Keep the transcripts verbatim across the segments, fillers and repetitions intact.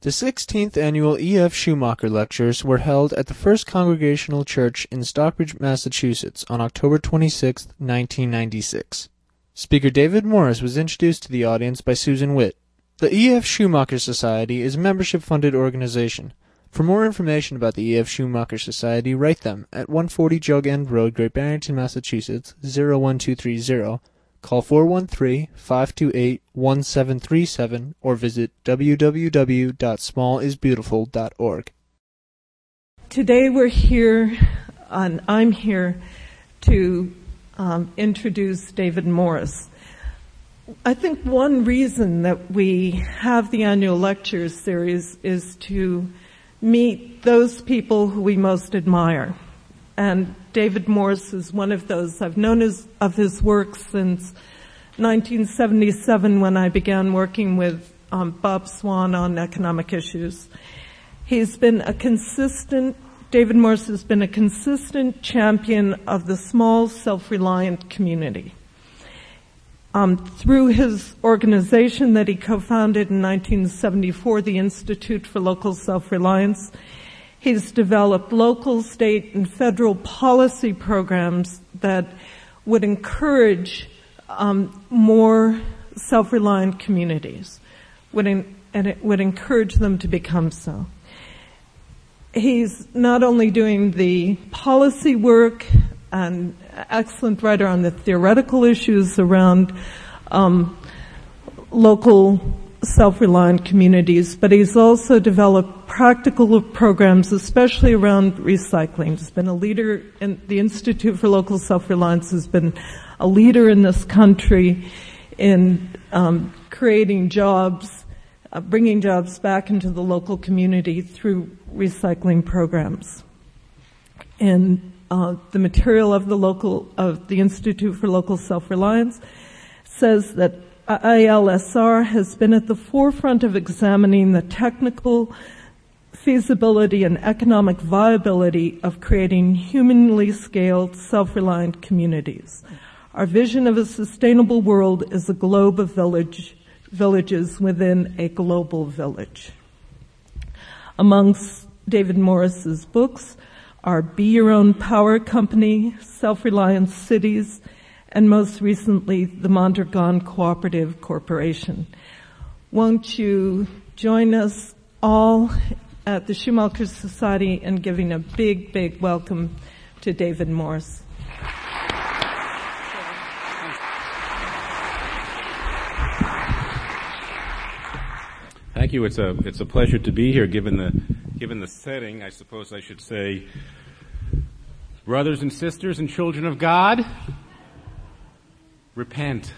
The sixteenth Annual E F. Schumacher Lectures were held at the First Congregational Church in Stockbridge, Massachusetts on October twenty-sixth, nineteen ninety-six. Speaker David Morris was introduced to the audience by Susan Witt. The E F. Schumacher Society is a membership-funded organization. For more information about the E F. Schumacher Society, write them at one forty Jug End Road, Great Barrington, Massachusetts, zero one two three zero. Call four one three, five two eight, one seven three seven or visit w w w dot small is beautiful dot org. Today we're here, and I'm here to um, introduce David Morris. I think one reason that we have the annual lectures series is to meet those people who we most admire. And David Morris is one of those. I've known his, of his work since nineteen seventy-seven when I began working with um, Bob Swan on economic issues. He's been a consistent, David Morris has been a consistent champion of the small, self-reliant community. Um, through his organization that he co-founded in nineteen seventy-four, the Institute for Local Self-Reliance, he's developed local, state, and federal policy programs that would encourage um, more self-reliant communities, would in, and it would encourage them to become so. He's not only doing the policy work, an excellent writer on the theoretical issues around um, local self-reliant communities, but he's also developed practical programs, especially around recycling. He's been a leader in the Institute for Local Self-Reliance, has been a leader in this country in um, creating jobs, uh, bringing jobs back into the local community through recycling programs. And uh, the material of the local of the Institute for Local Self-Reliance says that I L S R has been at the forefront of examining the technical feasibility and economic viability of creating humanly scaled, self-reliant communities. Our vision of a sustainable world is a globe of village, villages within a global village. Amongst David Morris's books are Be Your Own Power Company, Self-Reliant Cities, and most recently, the Mondragon Cooperative Corporation. Won't you join us all at the Schumacher Society in giving a big, big welcome to David Morris. Thank you. It's a it's a pleasure to be here. Given the given the setting, I suppose I should say, brothers and sisters and children of God, repent.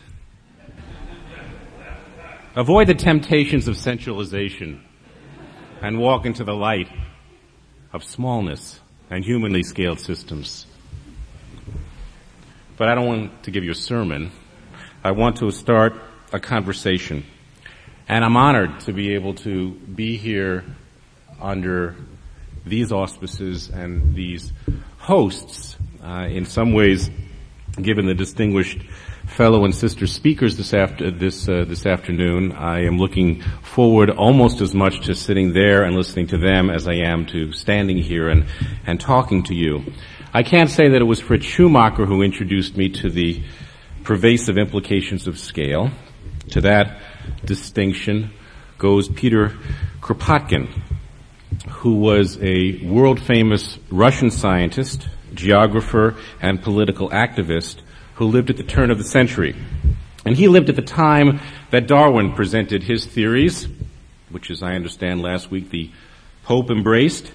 Avoid the temptations of sensualization and walk into the light of smallness and humanly scaled systems. But I don't want to give you a sermon. I want to start a conversation. And I'm honored to be able to be here under these auspices and these hosts. Uh, in some ways, given the distinguished fellow and sister speakers this after this uh, this afternoon, I am looking forward almost as much to sitting there and listening to them as I am to standing here and and talking to you. I can't say that it was Fritz Schumacher who introduced me to the pervasive implications of scale. To that distinction goes Peter Kropotkin, who was a world-famous Russian scientist, geographer, and political activist who lived at the turn of the century. And he lived at the time that Darwin presented his theories, which, as I understand last week, the Pope embraced.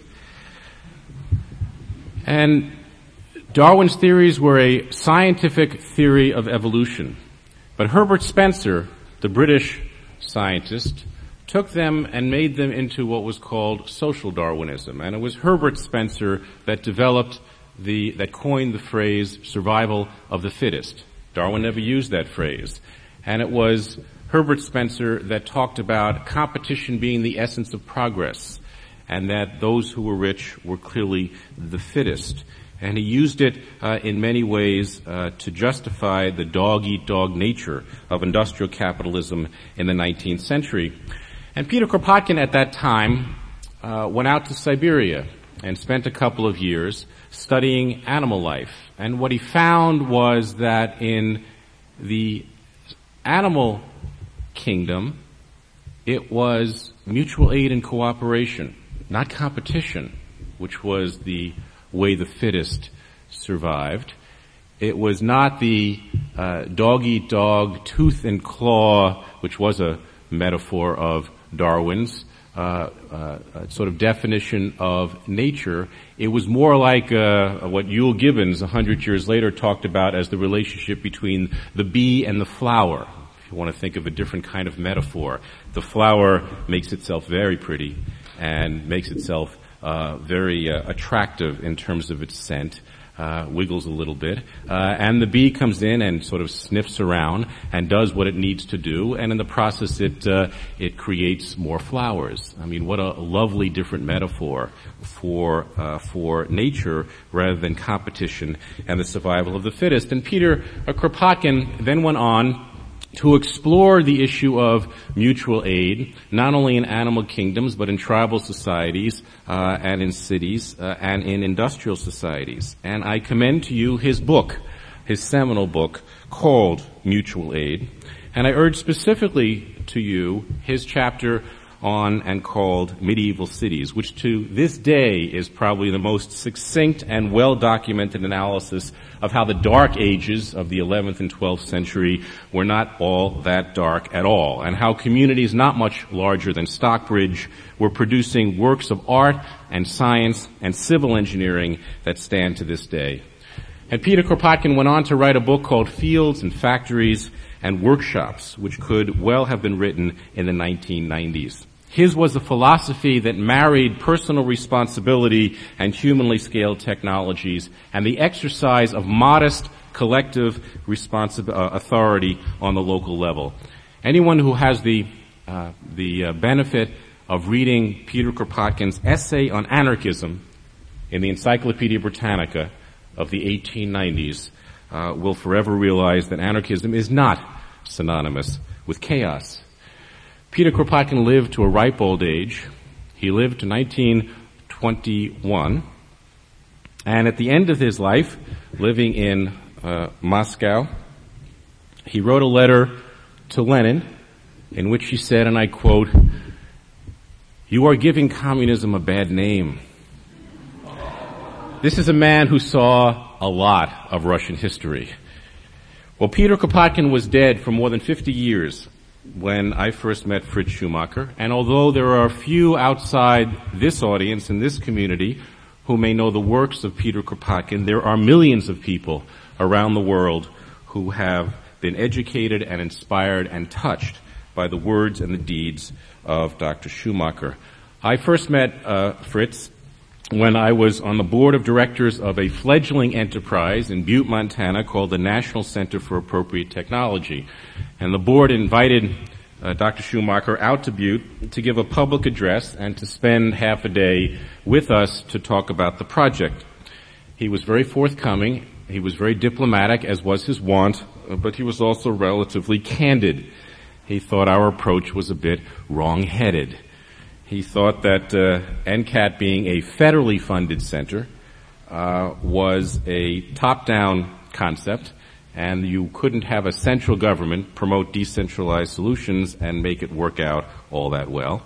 And Darwin's theories were a scientific theory of evolution. But Herbert Spencer, the British scientist, took them and made them into what was called social Darwinism. And it was Herbert Spencer that developed the, that coined the phrase survival of the fittest. Darwin never used that phrase. And it was Herbert Spencer that talked about competition being the essence of progress, and that those who were rich were clearly the fittest. And he used it uh, in many ways uh, to justify the dog-eat-dog nature of industrial capitalism in the nineteenth century. And Peter Kropotkin at that time uh, went out to Siberia and spent a couple of years studying animal life. And what he found was that in the animal kingdom, it was mutual aid and cooperation, not competition, which was the way the fittest survived. It was not the uh, dog-eat-dog, tooth and claw, which was a metaphor of Darwin's uh, uh, sort of definition of nature. It was more like uh, what Euell Gibbons, a hundred years later, talked about as the relationship between the bee and the flower. If you want to think of a different kind of metaphor, the flower makes itself very pretty and makes itself uh, very uh, attractive in terms of its scent. Uh, wiggles a little bit, uh, and the bee comes in and sort of sniffs around and does what it needs to do, and in the process it uh, it creates more flowers. I mean, what a lovely different metaphor for uh, for nature rather than competition and the survival of the fittest. And Peter Kropotkin then went on to explore the issue of mutual aid, not only in animal kingdoms, but in tribal societies, uh, and in cities, uh, and in industrial societies. And I commend to you his book, his seminal book, called Mutual Aid. And I urge specifically to you his chapter on and called Medieval Cities, which to this day is probably the most succinct and well-documented analysis of how the dark ages of the eleventh and twelfth century were not all that dark at all, and how communities not much larger than Stockbridge were producing works of art and science and civil engineering that stand to this day. And Peter Kropotkin went on to write a book called Fields and Factories and Workshops, which could well have been written in the nineteen nineties. His was a philosophy that married personal responsibility and humanly scaled technologies and the exercise of modest collective responsi- uh, authority on the local level. Anyone who has the uh, the uh, benefit of reading Peter Kropotkin's essay on anarchism in the Encyclopedia Britannica of the eighteen nineties uh, will forever realize that anarchism is not synonymous with chaos. Peter Kropotkin lived to a ripe old age. He lived to nineteen twenty-one. And at the end of his life, living in uh, Moscow, he wrote a letter to Lenin in which he said, and I quote, "You are giving communism a bad name." This is a man who saw a lot of Russian history. Well, Peter Kropotkin was dead for more than fifty years when I first met Fritz Schumacher, and although there are a few outside this audience and this community who may know the works of Peter Kropotkin, there are millions of people around the world who have been educated and inspired and touched by the words and the deeds of Doctor Schumacher. I first met uh, Fritz when I was on the board of directors of a fledgling enterprise in Butte, Montana called the National Center for Appropriate Technology. And the board invited uh, Doctor Schumacher out to Butte to give a public address and to spend half a day with us to talk about the project. He was very forthcoming. He was very diplomatic, as was his wont, but he was also relatively candid. He thought our approach was a bit wrong-headed. He thought that uh, N C A T, being a federally funded center, uh, was a top-down concept, and you couldn't have a central government promote decentralized solutions and make it work out all that well.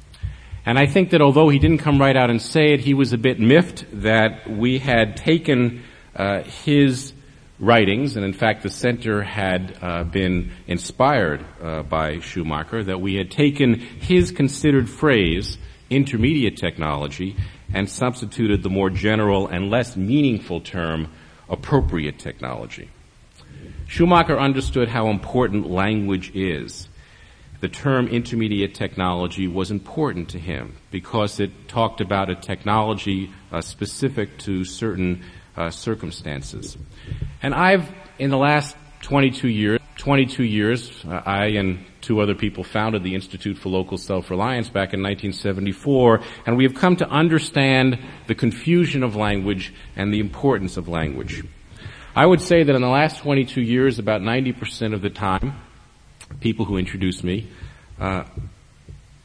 And I think that although he didn't come right out and say it, he was a bit miffed that we had taken uh, his writings, and in fact the center had uh, been inspired uh, by Schumacher, that we had taken his considered phrase, intermediate technology, and substituted the more general and less meaningful term, appropriate technology. Schumacher understood how important language is. The term intermediate technology was important to him because it talked about a technology uh, specific to certain uh, circumstances. And I've, in the last twenty-two years, twenty-two years, uh, I and two other people founded the Institute for Local Self-Reliance back in nineteen seventy-four, and we have come to understand the confusion of language and the importance of language. I would say that in the last twenty-two years, about ninety percent of the time, people who introduce me uh,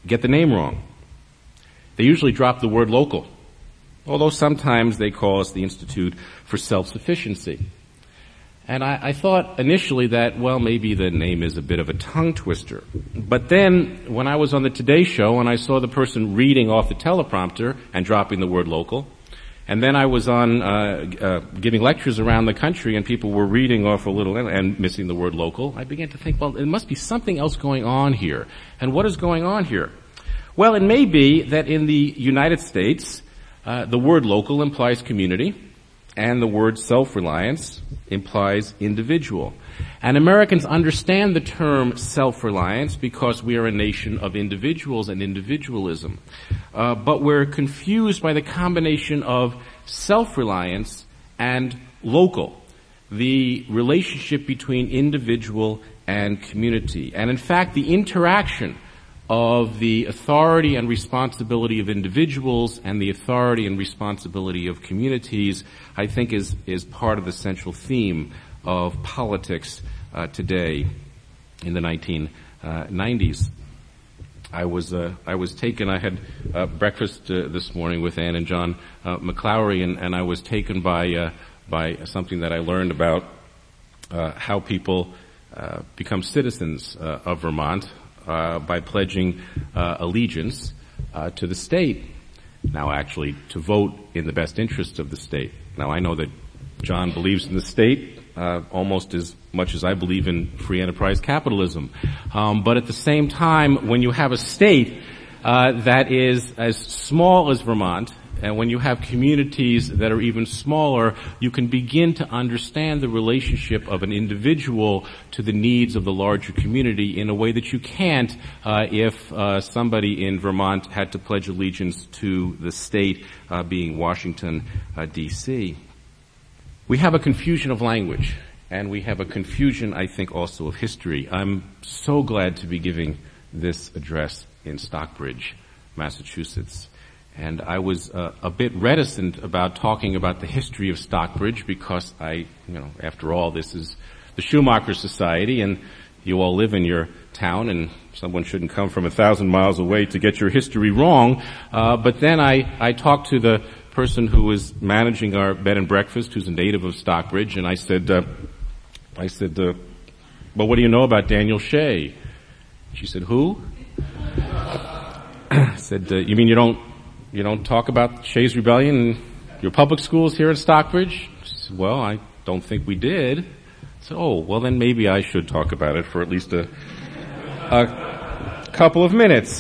get the name wrong. They usually drop the word local, although sometimes they call us the Institute for Self-Sufficiency. And I, I thought initially that, well, maybe the name is a bit of a tongue twister. But then, when I was on the Today Show and I saw the person reading off the teleprompter and dropping the word local, and then I was on uh, uh giving lectures around the country and people were reading off a little and missing the word local, I began to think, well, there must be something else going on here. And what is going on here? Well, it may be that in the United States, uh, the word local implies community, and the word self-reliance implies individual. And Americans understand the term self-reliance because we are a nation of individuals and individualism. Uh, but we're confused by the combination of self-reliance and local, the relationship between individual and community. And in fact, the interaction of the authority and responsibility of individuals and the authority and responsibility of communities, I think is, is part of the central theme of politics uh, today in the nineteen nineties. I was, uh, I was taken, I had uh, breakfast uh, this morning with Ann and John uh, McClowery, and, and I was taken by, uh, by something that I learned about uh, how people uh, become citizens uh, of Vermont. Uh, by pledging uh, allegiance uh, to the state. Now, actually, to vote in the best interest of the state. Now, I know that John believes in the state uh, almost as much as I believe in free enterprise capitalism. Um, but at the same time, when you have a state uh, that is as small as Vermont, and when you have communities that are even smaller, you can begin to understand the relationship of an individual to the needs of the larger community in a way that you can't uh, if uh, somebody in Vermont had to pledge allegiance to the state, uh, being Washington, uh, D C We have a confusion of language, and we have a confusion, I think, also of history. I'm so glad to be giving this address in Stockbridge, Massachusetts. And I was uh, a bit reticent about talking about the history of Stockbridge because I, you know, after all, this is the Schumacher Society and you all live in your town and someone shouldn't come from a thousand miles away to get your history wrong. Uh, but then I, I talked to the person who was managing our bed and breakfast, who's a native of Stockbridge, and I said, uh, I said, uh, well, what do you know about Daniel Shea? She said, who? I said, uh, you mean you don't You don't talk about Shays Rebellion in your public schools here in Stockbridge? Said, well, I don't think we did. I said, oh, well then maybe I should talk about it for at least a, a couple of minutes.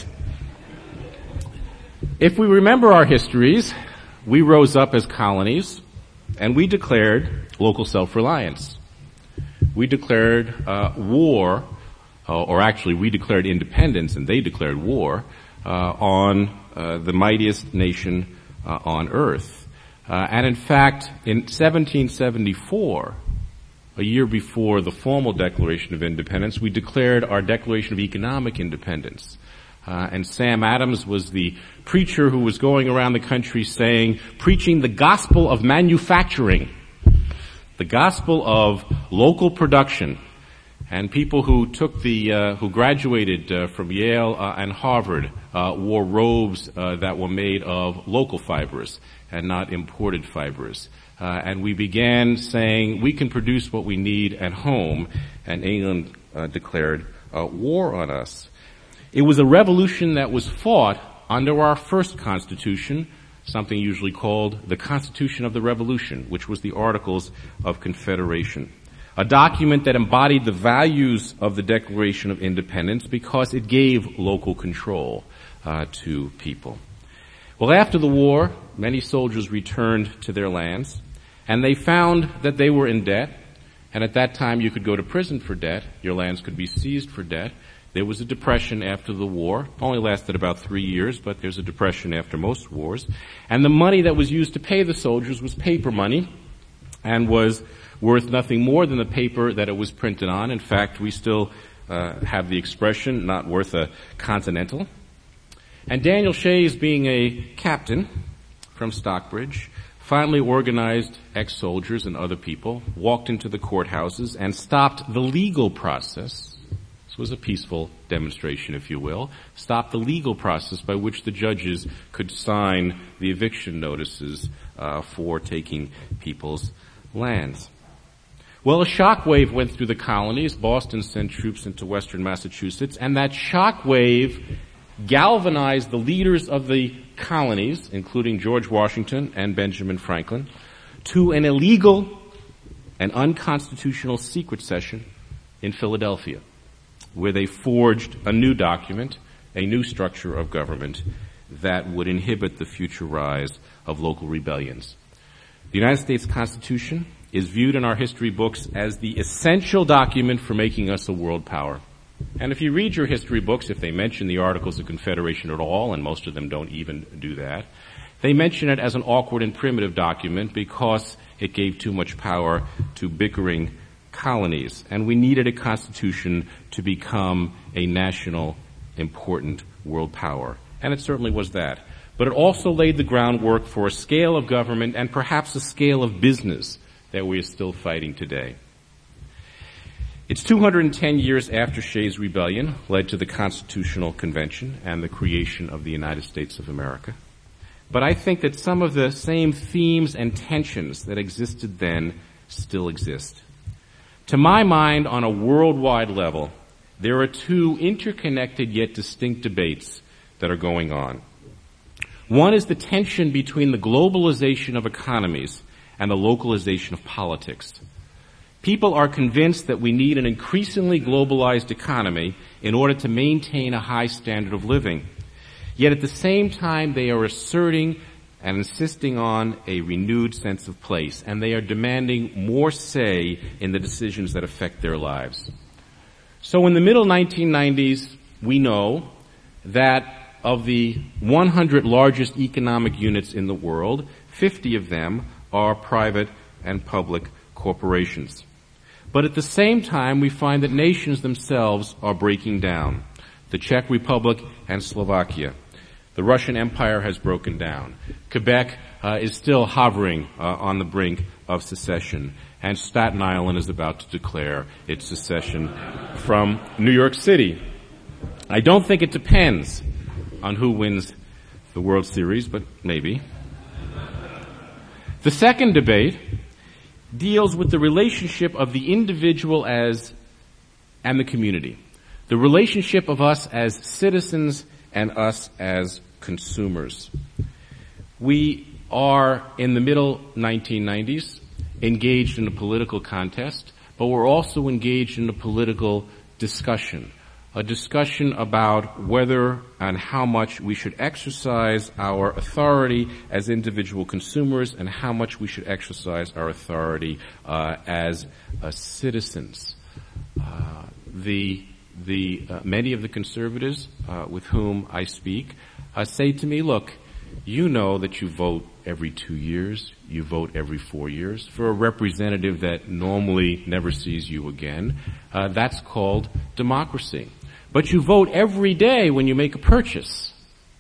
If we remember our histories, we rose up as colonies and we declared local self-reliance. We declared uh, war, uh, or actually we declared independence and they declared war, uh, on Uh, the mightiest nation uh, on earth. Uh, and in fact, in seventeen seventy-four, a year before the formal Declaration of Independence, we declared our Declaration of Economic Independence. Uh, and Sam Adams was the preacher who was going around the country saying, preaching the gospel of manufacturing, the gospel of local production. And people who took the, uh, who graduated uh, from Yale uh, and Harvard uh, wore robes uh, that were made of local fibers and not imported fibers. Uh, and we began saying we can produce what we need at home, and England uh, declared uh, war on us. It was a revolution that was fought under our first Constitution, something usually called the Constitution of the Revolution, which was the Articles of Confederation. A document that embodied the values of the Declaration of Independence because it gave local control uh, to people. Well, after the war, many soldiers returned to their lands, and they found that they were in debt, and at that time you could go to prison for debt. Your lands could be seized for debt. There was a depression after the war. It only lasted about three years, but there's a depression after most wars. And the money that was used to pay the soldiers was paper money and was worth nothing more than the paper that it was printed on. In fact, we still uh, have the expression, not worth a continental. And Daniel Shays, being a captain from Stockbridge, finally organized ex-soldiers and other people, walked into the courthouses and stopped the legal process. It's It was a peaceful demonstration, if you will. Stopped the legal process by which the judges could sign the eviction notices uh, for taking people's lands. Well, a shockwave went through the colonies. Boston sent troops into western Massachusetts, and that shockwave galvanized the leaders of the colonies, including George Washington and Benjamin Franklin, to an illegal and unconstitutional secret session in Philadelphia, where they forged a new document, a new structure of government that would inhibit the future rise of local rebellions. The United States Constitution is viewed in our history books as the essential document for making us a world power. And if you read your history books, if they mention the Articles of Confederation at all, and most of them don't even do that, they mention it as an awkward and primitive document because it gave too much power to bickering colonies. And we needed a constitution to become a national, important world power. And it certainly was that. But it also laid the groundwork for a scale of government and perhaps a scale of business that we are still fighting today. It's two hundred ten years after Shays' Rebellion led to the Constitutional Convention and the creation of the United States of America. But I think that some of the same themes and tensions that existed then still exist. To my mind, on a worldwide level, there are two interconnected yet distinct debates that are going on. One is the tension between the globalization of economies and the localization of politics. People are convinced that we need an increasingly globalized economy in order to maintain a high standard of living. Yet at the same time, they are asserting and insisting on a renewed sense of place, and they are demanding more say in the decisions that affect their lives. So in the middle nineteen nineties, we know that of the one hundred largest economic units in the world, fifty of them are private and public corporations. But at the same time, we find that nations themselves are breaking down. The Czech Republic and Slovakia. The Russian Empire has broken down. Quebec uh, is still hovering uh, on the brink of secession. And Staten Island is about to declare its secession from New York City. I don't think it depends on who wins the World Series, but maybe. The second debate deals with the relationship of the individual as and the community. The relationship of us as citizens and us as consumers. We are, in the middle nineteen nineties, engaged in a political contest, but we're also engaged in a political discussion. A discussion about whether and how much we should exercise our authority as individual consumers and how much we should exercise our authority uh, as uh, citizens. Uh, the the uh, many of the conservatives uh, with whom I speak uh, say to me, look, you know that you vote every two years, you vote every four years for a representative that normally never sees you again. Uh, that's called democracy. But you vote every day when you make a purchase.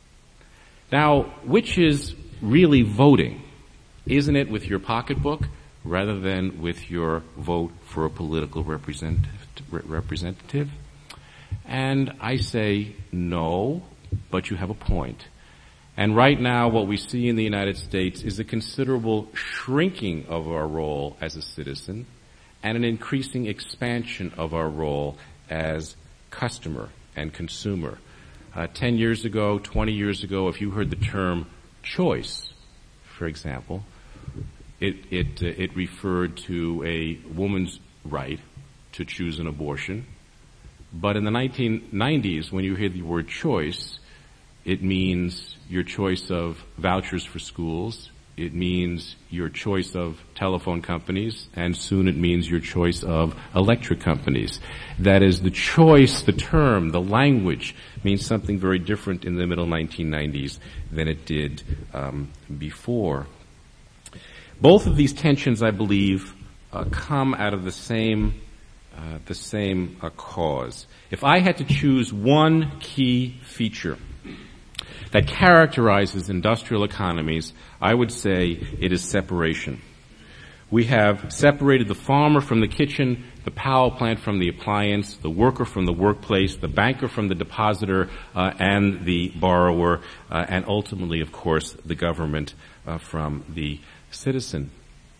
Now, which is really voting? Isn't it with your pocketbook rather than with your vote for a political representative? And I say, no, but you have a point. And right now, what we see in the United States is a considerable shrinking of our role as a citizen and an increasing expansion of our role as customer and consumer. Uh, ten years ago, twenty years ago, if you heard the term choice, for example, it it uh, it referred to a woman's right to choose an abortion. But in the nineteen nineties, when you hear the word choice, it means your choice of vouchers for schools. It means your choice of telephone companies, and soon it means your choice of electric companies. That is, the choice, the term, the language means something very different in the middle nineteen nineties than it did um, before. Both of these tensions, I believe, uh, come out of the same uh, the same uh, cause. If I had to choose one key feature that characterizes industrial economies, I would say it is separation. We have separated the farmer from the kitchen, the power plant from the appliance, the worker from the workplace, the banker from the depositor, uh, and the borrower, uh, and ultimately, of course, the government uh, from the citizen.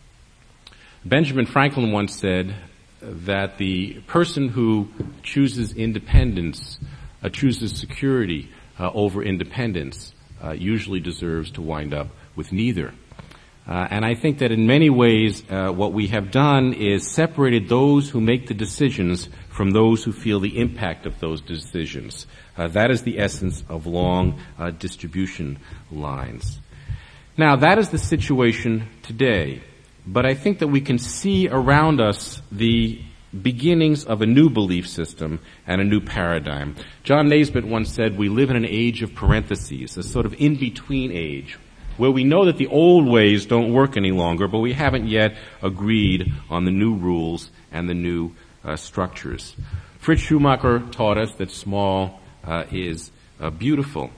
Benjamin Franklin once said that the person who chooses independence, uh, chooses security uh, over independence, uh, usually deserves to wind up with neither. Uh, and I think that in many ways, uh, what we have done is separated those who make the decisions from those who feel the impact of those decisions. Uh, that is the essence of long uh, distribution lines. Now, that is the situation today. But I think that we can see around us the beginnings of a new belief system and a new paradigm. John Naisbitt once said, we live in an age of parentheses, a sort of in-between age, where we know that the old ways don't work any longer, but we haven't yet agreed on the new rules and the new uh, structures. Fritz Schumacher taught us that small uh, is uh, beautiful.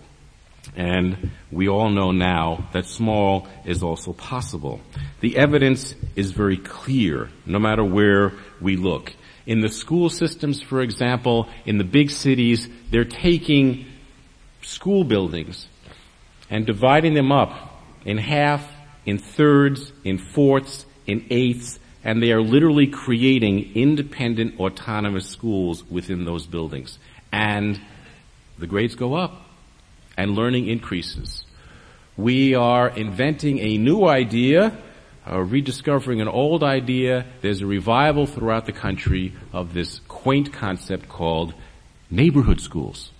And we all know now that small is also possible. The evidence is very clear, no matter where we look. In the school systems, for example, in the big cities, they're taking school buildings and dividing them up in half, in thirds, in fourths, in eighths, and they are literally creating independent, autonomous schools within those buildings. And the grades go up, and learning increases. We are inventing a new idea, uh, rediscovering an old idea. There's a revival throughout the country of this quaint concept called neighborhood schools.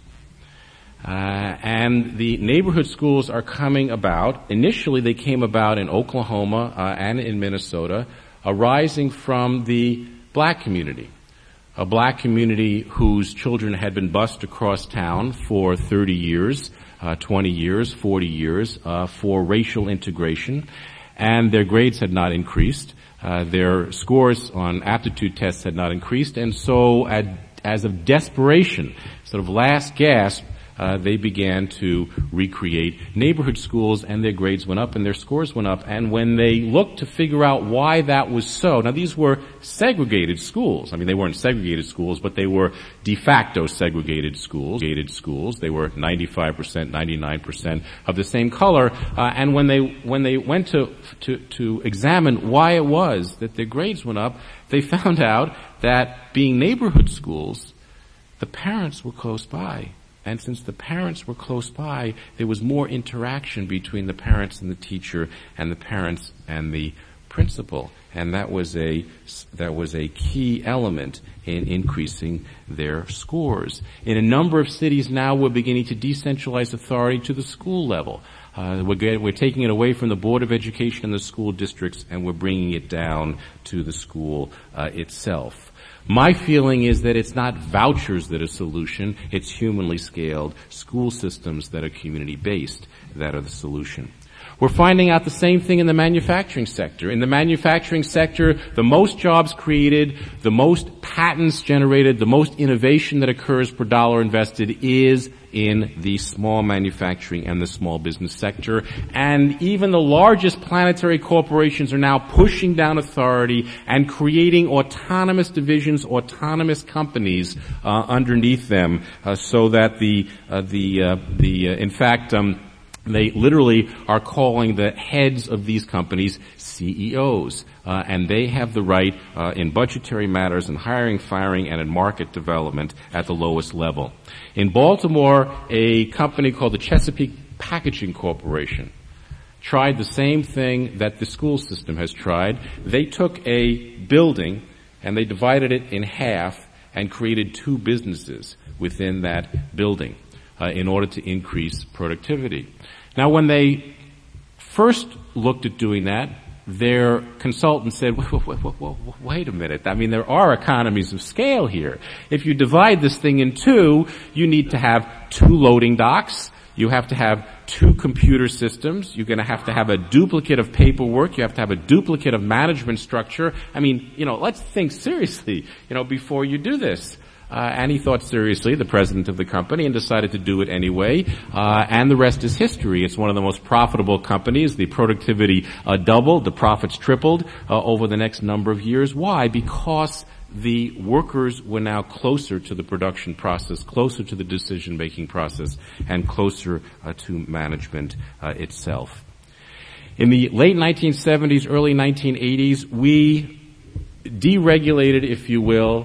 Uh, and the neighborhood schools are coming about. Initially, they came about in Oklahoma uh, and in Minnesota, arising from the black community, a black community whose children had been bused across town for thirty years, uh, twenty years, forty years, uh, for racial integration, and their grades had not increased. Uh, their scores on aptitude tests had not increased, and so at, as of desperation, sort of last gasp, Uh, they began to recreate neighborhood schools, and their grades went up and their scores went up. And when they looked to figure out why that was so, now these were segregated schools. I mean, they weren't segregated schools, but they were de facto segregated schools. Segregated schools. They were ninety-five percent, ninety-nine percent of the same color. Uh, and when they when they went to to to examine why it was that their grades went up, they found out that being neighborhood schools, the parents were close by. And since the parents were close by, there was more interaction between the parents and the teacher and the parents and the principal. And that was a, that was a key element in increasing their scores. In a number of cities now, we're beginning to decentralize authority to the school level. Uh, we're, get, we're taking it away from the Board of Education and the school districts, and we're bringing it down to the school uh, itself. My feeling is that it's not vouchers that are the solution, it's humanly scaled school systems that are community-based that are the solution. We're finding out the same thing in the manufacturing sector. In the manufacturing sector, the most jobs created, the most patents generated, the most innovation that occurs per dollar invested is in the small manufacturing and the small business sector. And even the largest planetary corporations are now pushing down authority and creating autonomous divisions, autonomous companies uh, underneath them, uh, so that the uh, the uh, the uh, in fact um they literally are calling the heads of these companies C E Os, uh, and they have the right uh, in budgetary matters, in hiring, firing, and in market development at the lowest level. In Baltimore, a company called the Chesapeake Packaging Corporation tried the same thing that the school system has tried. They took a building and they divided it in half and created two businesses within that building uh, in order to increase productivity. Now, when they first looked at doing that, their consultant said, wait, wait, wait, wait, wait a minute. I mean, there are economies of scale here. If you divide this thing in two, you need to have two loading docks. You have to have two computer systems. You're going to have to have a duplicate of paperwork. You have to have a duplicate of management structure. I mean, you know, let's think seriously, you know, before you do this. uh, and he thought seriously, the president of the company, and decided to do it anyway, uh, and the rest is history. It's one of the most profitable companies. The productivity uh, doubled, the profits tripled uh, over the next number of years. Why? Because the workers were now closer to the production process, closer to the decision-making process, and closer uh, to management uh, itself. In the late nineteen seventies, early nineteen eighties, we deregulated, if you will,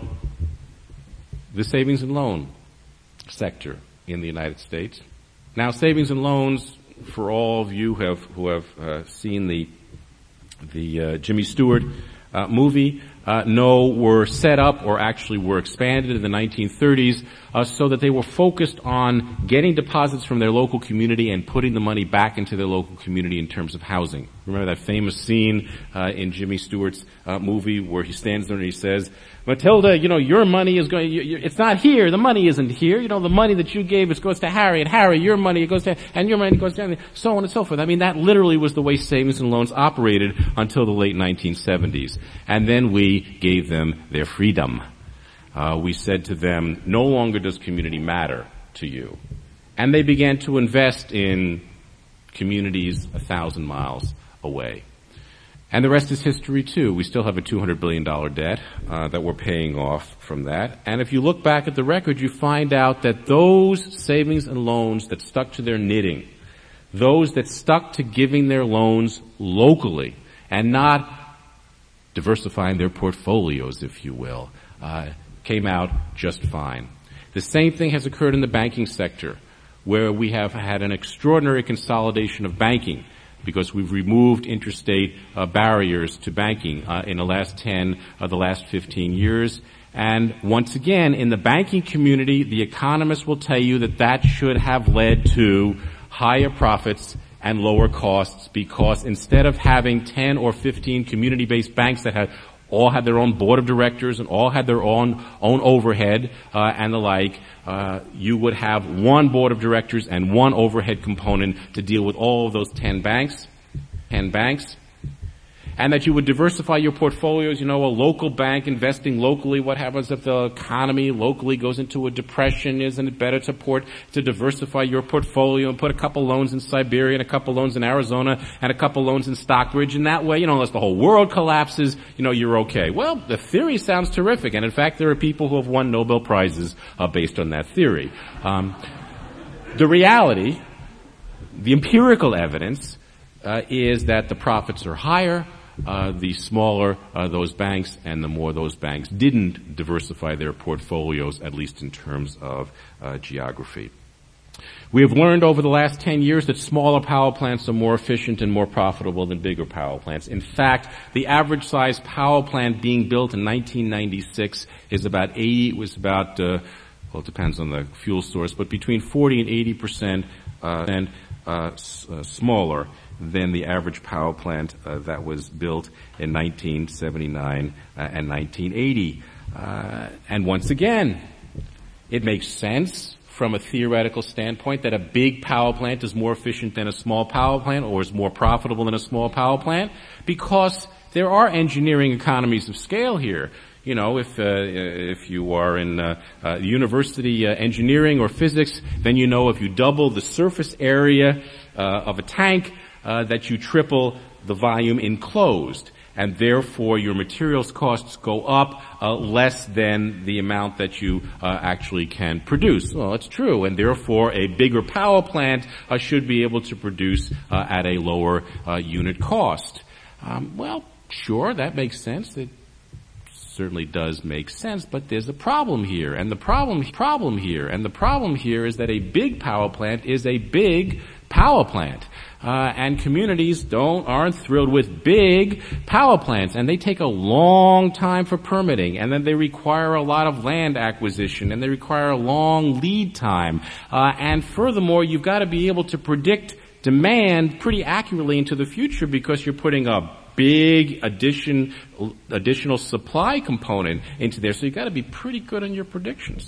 the savings and loan sector in the United States. Now, savings and loans, for all of you who have, who have uh, seen the the uh, Jimmy Stewart uh, movie, uh, know were set up or actually were expanded in the nineteen thirties uh, so that they were focused on getting deposits from their local community and putting the money back into their local community in terms of housing. Remember that famous scene uh, in Jimmy Stewart's uh, movie where he stands there and he says, Matilda, you know, your money is going, you, you, it's not here, the money isn't here, you know, the money that you gave, it goes to Harry, and Harry, your money, it goes to, and your money goes down, so on and so forth. I mean, that literally was the way savings and loans operated until the late nineteen seventies. And then we gave them their freedom. Uh, we said to them, no longer does community matter to you. And they began to invest in communities a thousand miles away. And the rest is history too. We still have a two hundred billion dollars debt uh, that we're paying off from that. And if you look back at the record, you find out that those savings and loans that stuck to their knitting, those that stuck to giving their loans locally and not diversifying their portfolios, if you will, uh, came out just fine. The same thing has occurred in the banking sector, where we have had an extraordinary consolidation of banking because we've removed interstate uh, barriers to banking uh, in the last ten, uh, the last fifteen years. And once again, in the banking community, the economists will tell you that that should have led to higher profits and lower costs, because instead of having ten or fifteen community-based banks that had all had their own board of directors and all had their own own overhead uh, and the like, uh, you would have one board of directors and one overhead component to deal with all of those ten banks, ten banks. And that you would diversify your portfolios, you know, a local bank investing locally. What happens if the economy locally goes into a depression? Isn't it better to port, to diversify your portfolio and put a couple loans in Siberia and a couple loans in Arizona and a couple loans in Stockbridge? And that way, you know, unless the whole world collapses, you know, you're okay. Well, the theory sounds terrific. And in fact, there are people who have won Nobel Prizes uh, based on that theory. Um, the reality, the empirical evidence, uh, is that the profits are higher. Uh, the smaller uh, those banks and the more those banks didn't diversify their portfolios, at least in terms of uh, geography. We have learned over the last ten years that smaller power plants are more efficient and more profitable than bigger power plants. In fact, the average size power plant being built in nineteen ninety-six is about eighty, was about, uh, well, it depends on the fuel source, but between forty and eighty percent uh, and uh, s- uh, smaller than the average power plant uh, that was built in nineteen seventy-nine uh, and nineteen eighty. Uh, and once again, it makes sense from a theoretical standpoint that a big power plant is more efficient than a small power plant, or is more profitable than a small power plant, because there are engineering economies of scale here. You know, if uh, if you are in uh, uh, university uh, engineering or physics, then you know if you double the surface area uh, of a tank, Uh, that you triple the volume enclosed, and therefore your materials costs go up uh, less than the amount that you uh, actually can produce. Well, it's true, and therefore a bigger power plant uh, should be able to produce uh, at a lower uh, unit cost. Um, well, sure, that makes sense. It certainly does make sense, but there's a problem here, and the problem problem here, and the problem here is that a big power plant is a big power plant. Uh, and communities don't, aren't thrilled with big power plants, and they take a long time for permitting, and then they require a lot of land acquisition, and they require a long lead time. Uh, and furthermore, you've got to be able to predict demand pretty accurately into the future, because you're putting a big addition, additional supply component into there, so you've got to be pretty good on your predictions.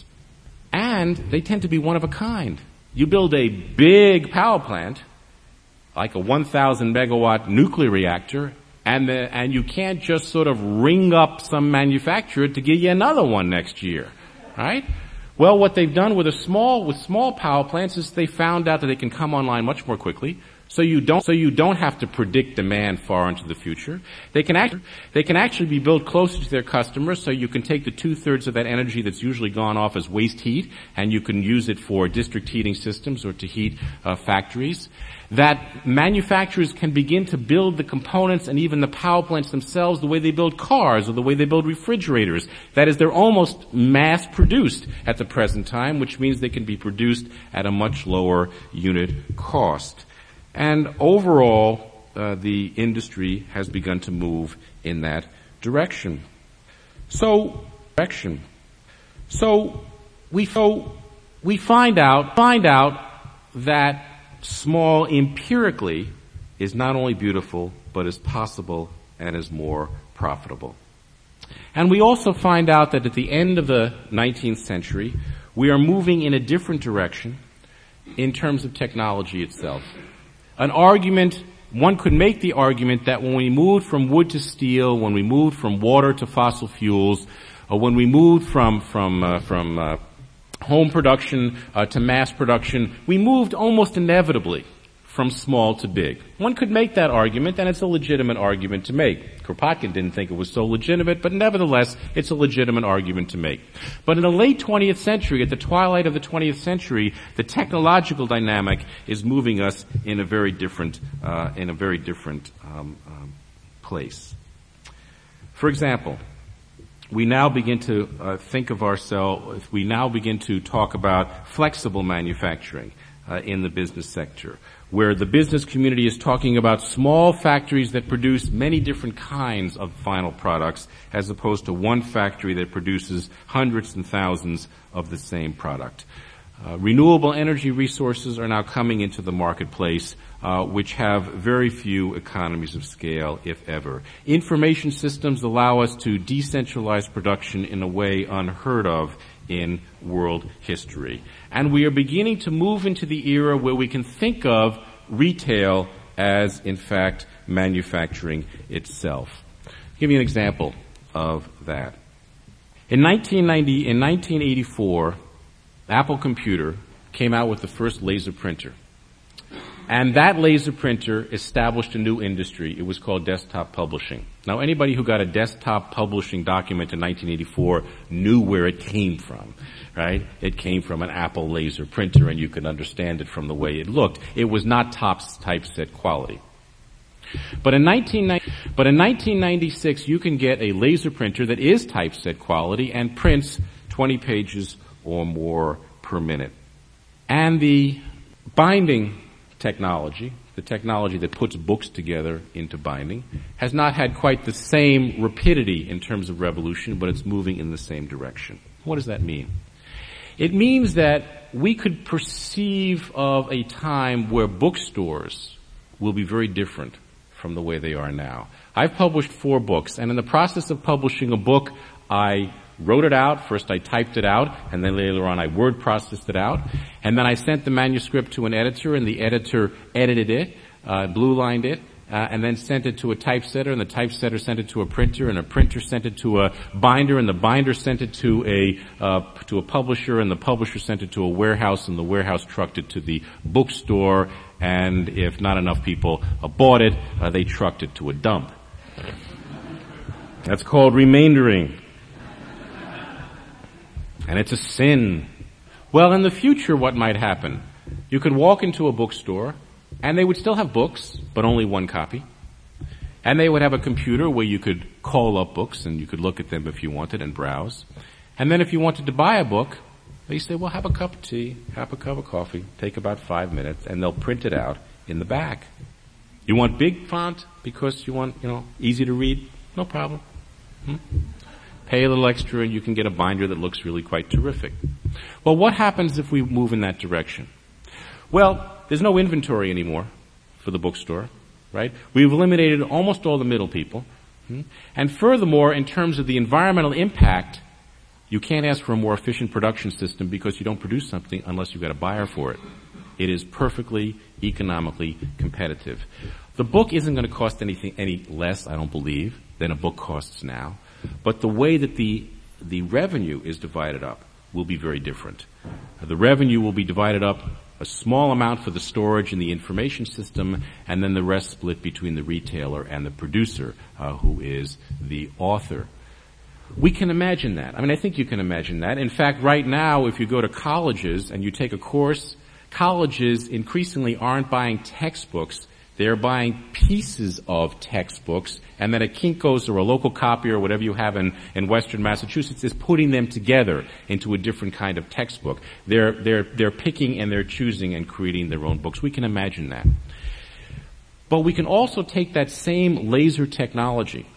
And they tend to be one of a kind. You build a big power plant, like a one thousand megawatt nuclear reactor, and the, and you can't just sort of ring up some manufacturer to give you another one next year. right? Well, what they've done with a small, with small power plants is they found out that they can come online much more quickly. So you don't, so you don't have to predict demand far into the future. They can act, they can actually be built closer to their customers, so you can take the two-thirds of that energy that's usually gone off as waste heat, and you can use it for district heating systems or to heat uh, factories. That manufacturers can begin to build the components and even the power plants themselves the way they build cars or the way they build refrigerators. That is, they're almost mass-produced at the present time, which means they can be produced at a much lower unit cost. And overall, uh, the industry has begun to move in that direction. So, direction. So, we, so we find out, find out that small empirically is not only beautiful, but is possible and is more profitable. And we also find out that at the end of the nineteenth century, we are moving in a different direction in terms of technology itself. An argument, one could make the argument that when we moved from wood to steel, when we moved from water to fossil fuels, or when we moved from, from, uh, from, uh, home production uh, to mass production, we moved almost inevitably from small to big. One could make that argument, and it's a legitimate argument to make. Kropotkin didn't think it was so legitimate, but nevertheless, it's a legitimate argument to make. But in the late twentieth century, at the twilight of the twentieth century, the technological dynamic is moving us in a very different, uh, in a very different um, um, place. For example, we now begin to uh, think of ourselves, we now begin to talk about flexible manufacturing uh, in the business sector, where the business community is talking about small factories that produce many different kinds of final products, as opposed to one factory that produces hundreds and thousands of the same product. Uh, renewable energy resources are now coming into the marketplace, uh, which have very few economies of scale, if ever. Information systems allow us to decentralize production in a way unheard of in world history. And we are beginning to move into the era where we can think of retail as, in fact, manufacturing itself. I'll give you an example of that. In nineteen ninety, in nineteen eighty-four, Apple Computer came out with the first laser printer. And that laser printer established a new industry. It was called desktop publishing. Now, anybody who got a desktop publishing document in nineteen eighty-four knew where it came from, right? It came from an Apple laser printer, and you could understand it from the way it looked. It was not top typeset quality. But in nineteen ninety, but in nineteen ninety-six, you can get a laser printer that is typeset quality and prints twenty pages or more per minute. And the binding technology, the technology that puts books together into binding, has not had quite the same rapidity in terms of revolution, but it's moving in the same direction. What does that mean? It means that we could perceive of a time where bookstores will be very different from the way they are now. I've published four books, and in the process of publishing a book, I wrote it out. First I typed it out, and then later on I word processed it out. And then I sent the manuscript to an editor, and the editor edited it, uh, blue-lined it, uh, and then sent it to a typesetter, and the typesetter sent it to a printer, and a printer sent it to a binder, and the binder sent it to a, uh, to a publisher, and the publisher sent it to a warehouse, and the warehouse trucked it to the bookstore, and if not enough people uh, bought it, uh, they trucked it to a dump. That's called remaindering. And it's a sin. Well, in the future, what might happen? You could walk into a bookstore, and they would still have books, but only one copy. And they would have a computer where you could call up books, and you could look at them if you wanted and browse. And then if you wanted to buy a book, they say, well, have a cup of tea, have a cup of coffee, take about five minutes, and they'll print it out in the back. You want big font because you want, you know, easy to read? No problem. Hmm? Pay a little extra and you can get a binder that looks really quite terrific. Well, what happens if we move in that direction? Well, there's no inventory anymore for the bookstore, right? We've eliminated almost all the middle people. And furthermore, in terms of the environmental impact, you can't ask for a more efficient production system because you don't produce something unless you've got a buyer for it. It is perfectly economically competitive. The book isn't going to cost anything any less, I don't believe, than a book costs now. But the way that the the revenue is divided up will be very different. Uh, the revenue will be divided up, a small amount for the storage in the information system, and then the rest split between the retailer and the producer, uh, who is the author. We can imagine that. I mean, I think you can imagine that. In fact, right now, if you go to colleges and you take a course, colleges increasingly aren't buying textbooks. They're buying pieces of textbooks, and then a Kinko's or a local copier or whatever you have in, in Western Massachusetts is putting them together into a different kind of textbook. They're, they're, they're picking and they're choosing and creating their own books. We can imagine that. But we can also take that same laser technology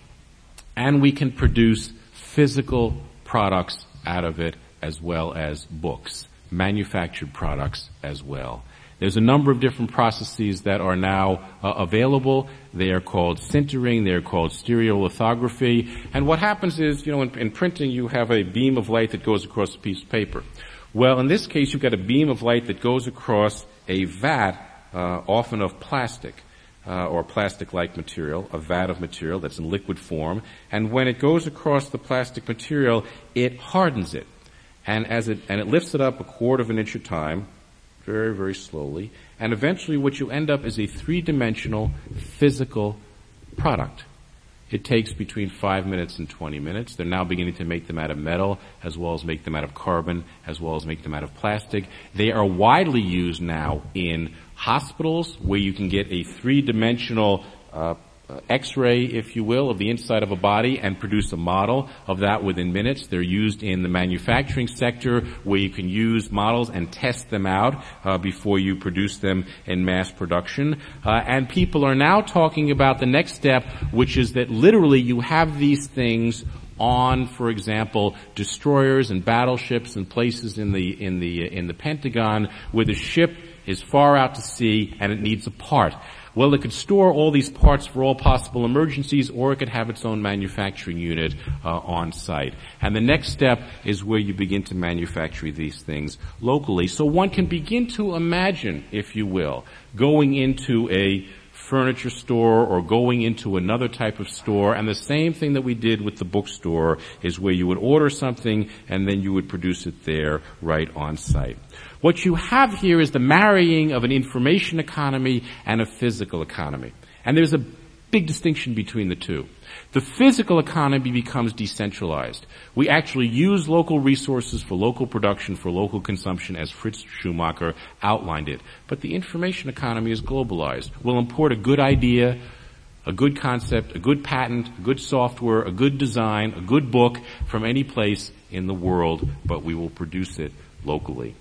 and we can produce physical products out of it as well as books, manufactured products as well. There's a number of different processes that are now uh, available. They are called sintering. They're called stereolithography. And what happens is, you know, in, in printing, you have a beam of light that goes across a piece of paper. Well, in this case, you've got a beam of light that goes across a vat, uh, often of plastic, uh, or plastic-like material, a vat of material that's in liquid form. And when it goes across the plastic material, it hardens it. And as it, and it lifts it up a quarter of an inch at a time, very, very slowly, and eventually what you end up is a three-dimensional physical product. It takes between five minutes and twenty minutes. They're now beginning to make them out of metal, as well as make them out of carbon, as well as make them out of plastic. They are widely used now in hospitals, where you can get a three-dimensional uh, Uh, X-ray, if you will, of the inside of a body and produce a model of that within minutes. They're used in the manufacturing sector, where you can use models and test them out uh, before you produce them in mass production. Uh, and people are now talking about the next step, which is that literally you have these things on, for example, destroyers and battleships and places in the in the in the Pentagon where the ship is far out to sea and it needs a part. Well, it could store all these parts for all possible emergencies, or it could have its own manufacturing unit uh, on site. And the next step is where you begin to manufacture these things locally. So one can begin to imagine, if you will, going into a furniture store or going into another type of store, and the same thing that we did with the bookstore is where you would order something and then you would produce it there right on site. What you have here is the marrying of an information economy and a physical economy. And there's a big distinction between the two. The physical economy becomes decentralized. We actually use local resources for local production, for local consumption, as Fritz Schumacher outlined it. But the information economy is globalized. We'll import a good idea, a good concept, a good patent, a good software, a good design, a good book from any place in the world, but we will produce it locally.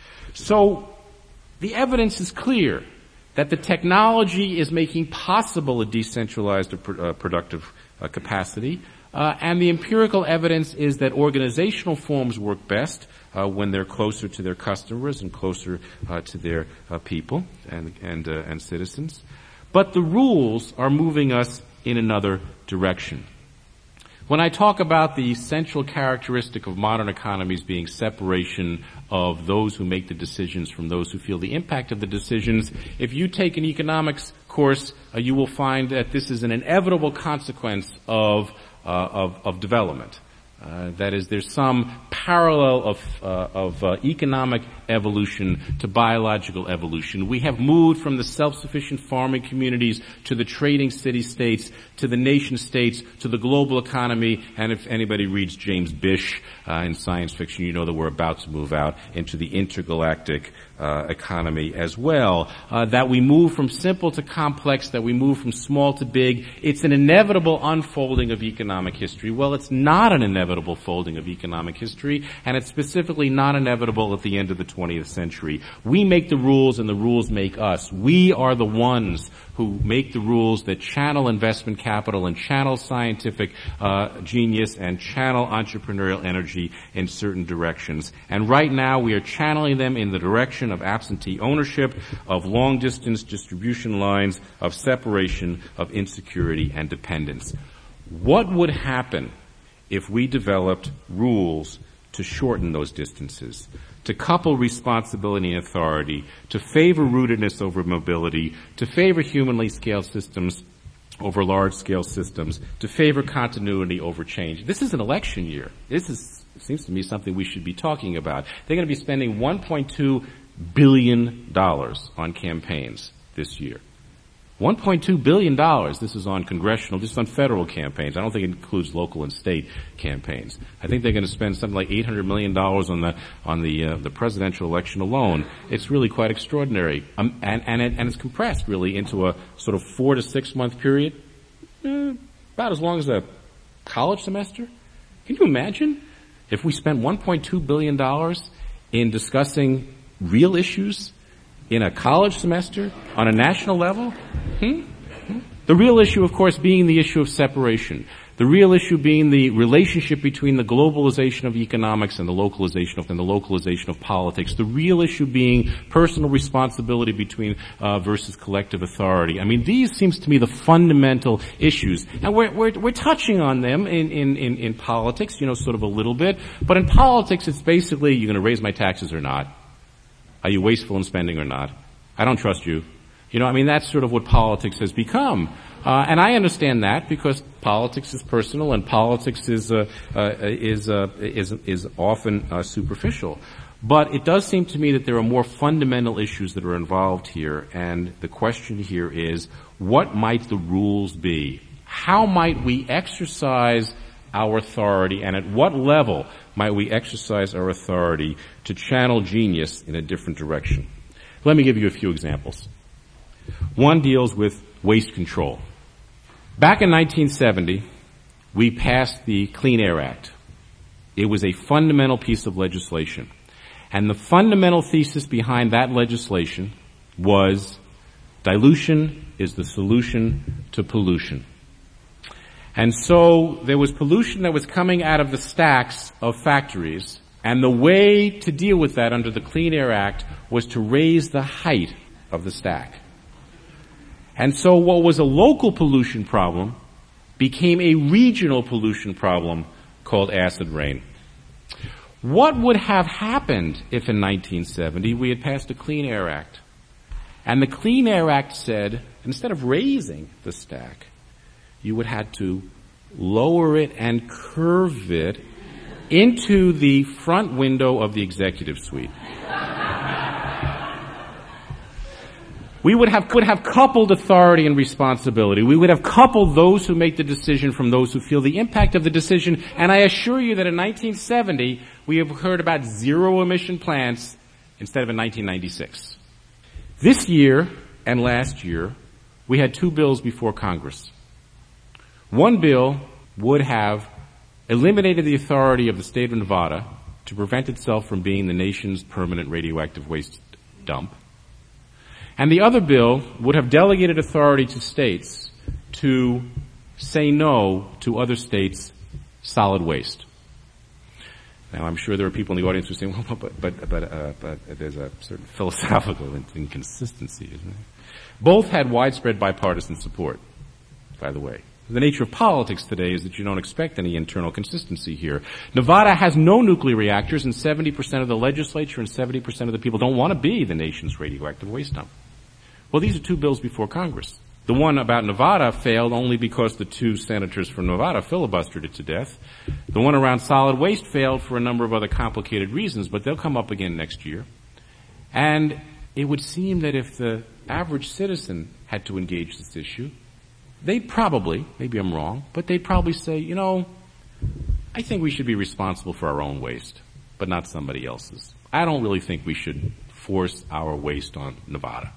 So the evidence is clear that the technology is making possible a decentralized uh, productive uh, capacity, uh, and the empirical evidence is that organizational forms work best uh, when they're closer to their customers and closer uh, to their uh, people and and, uh, and citizens. But the rules are moving us in another direction. When I talk about the central characteristic of modern economies being separation of those who make the decisions from those who feel the impact of the decisions, if you take an economics course, uh, you will find that this is an inevitable consequence of uh, of, of development. Uh, that is, there's some parallel of, uh, of uh, economic evolution to biological evolution. We have moved from the self-sufficient farming communities to the trading city-states, to the nation-states, to the global economy, and if anybody reads James Bish uh, in science fiction, you know that we're about to move out into the intergalactic uh, economy as well. Uh, that we move from simple to complex, that we move from small to big. It's an inevitable unfolding of economic history. Well, it's not an inevitable folding of economic history, and it's specifically not inevitable at the end of the twentieth century. We make the rules and the rules make us. We are the ones who make the rules that channel investment capital and channel scientific uh, genius and channel entrepreneurial energy in certain directions. And right now we are channeling them in the direction of absentee ownership, of long-distance distribution lines, of separation, of insecurity and dependence. What would happen if we developed rules to shorten those distances, to couple responsibility and authority, to favor rootedness over mobility, to favor humanly scaled systems over large-scale systems to favor continuity over change. This is an election year. This is, it seems to me, something we should be talking about. They're going to be spending one point two billion dollars on campaigns this year. one point two billion dollars. This is on congressional, this is on federal campaigns. I don't think it includes local and state campaigns. I think they're going to spend something like eight hundred million dollars on the on the uh, the presidential election alone. It's really quite extraordinary, um, and and, it, and it's compressed really into a sort of four to six month period, eh, about as long as a college semester. Can you imagine if we spent one point two billion dollars in discussing real issues in a college semester on a national level? Hmm? Hmm? The real issue, of course, being the issue of separation. The real issue being the relationship between the globalization of economics and the localization of and the localization of politics. The real issue being personal responsibility between uh, versus collective authority. I mean, these seems to me the fundamental issues, and we're we're, we're touching on them in, in in in politics, you know, sort of a little bit. But in politics, it's basically you're going to raise my taxes or not. Are you wasteful in spending or not? I don't trust you. You know, I mean, that's sort of what politics has become. Uh, and I understand that because politics is personal and politics is, uh, uh, is, uh, is, is often, uh, superficial. But it does seem to me that there are more fundamental issues that are involved here. And the question here is, what might the rules be? How might we exercise our authority, and at what level might we exercise our authority to channel genius in a different direction? Let me give you a few examples. One deals with waste control. Back in nineteen seventy, we passed the Clean Air Act. It was a fundamental piece of legislation. And the fundamental thesis behind that legislation was dilution is the solution to pollution. And so there was pollution that was coming out of the stacks of factories, and the way to deal with that under the Clean Air Act was to raise the height of the stack. And so what was a local pollution problem became a regional pollution problem called acid rain. What would have happened if in nineteen seventy we had passed a Clean Air Act? And the Clean Air Act said, instead of raising the stack, you would have to lower it and curve it into the front window of the executive suite. We would have, could have coupled authority and responsibility. We would have coupled those who make the decision from those who feel the impact of the decision. And I assure you that in nineteen seventy, we have heard about zero emission plants instead of in nineteen ninety-six. This year and last year, we had two bills before Congress. One bill would have eliminated the authority of the state of Nevada to prevent itself from being the nation's permanent radioactive waste dump. And the other bill would have delegated authority to states to say no to other states' solid waste. Now, I'm sure there are people in the audience who say, well, but, but, but, uh, but there's a certain philosophical inconsistency, isn't there? Both had widespread bipartisan support, by the way. The nature of politics today is that you don't expect any internal consistency here. Nevada has no nuclear reactors, and seventy percent of the legislature and seventy percent of the people don't want to be the nation's radioactive waste dump. Well, these are two bills before Congress. The one about Nevada failed only because the two senators from Nevada filibustered it to death. The one around solid waste failed for a number of other complicated reasons, but they'll come up again next year. And it would seem that if the average citizen had to engage this issue, they'd probably, maybe I'm wrong, but they'd probably say, you know, I think we should be responsible for our own waste, but not somebody else's. I don't really think we should force our waste on Nevada.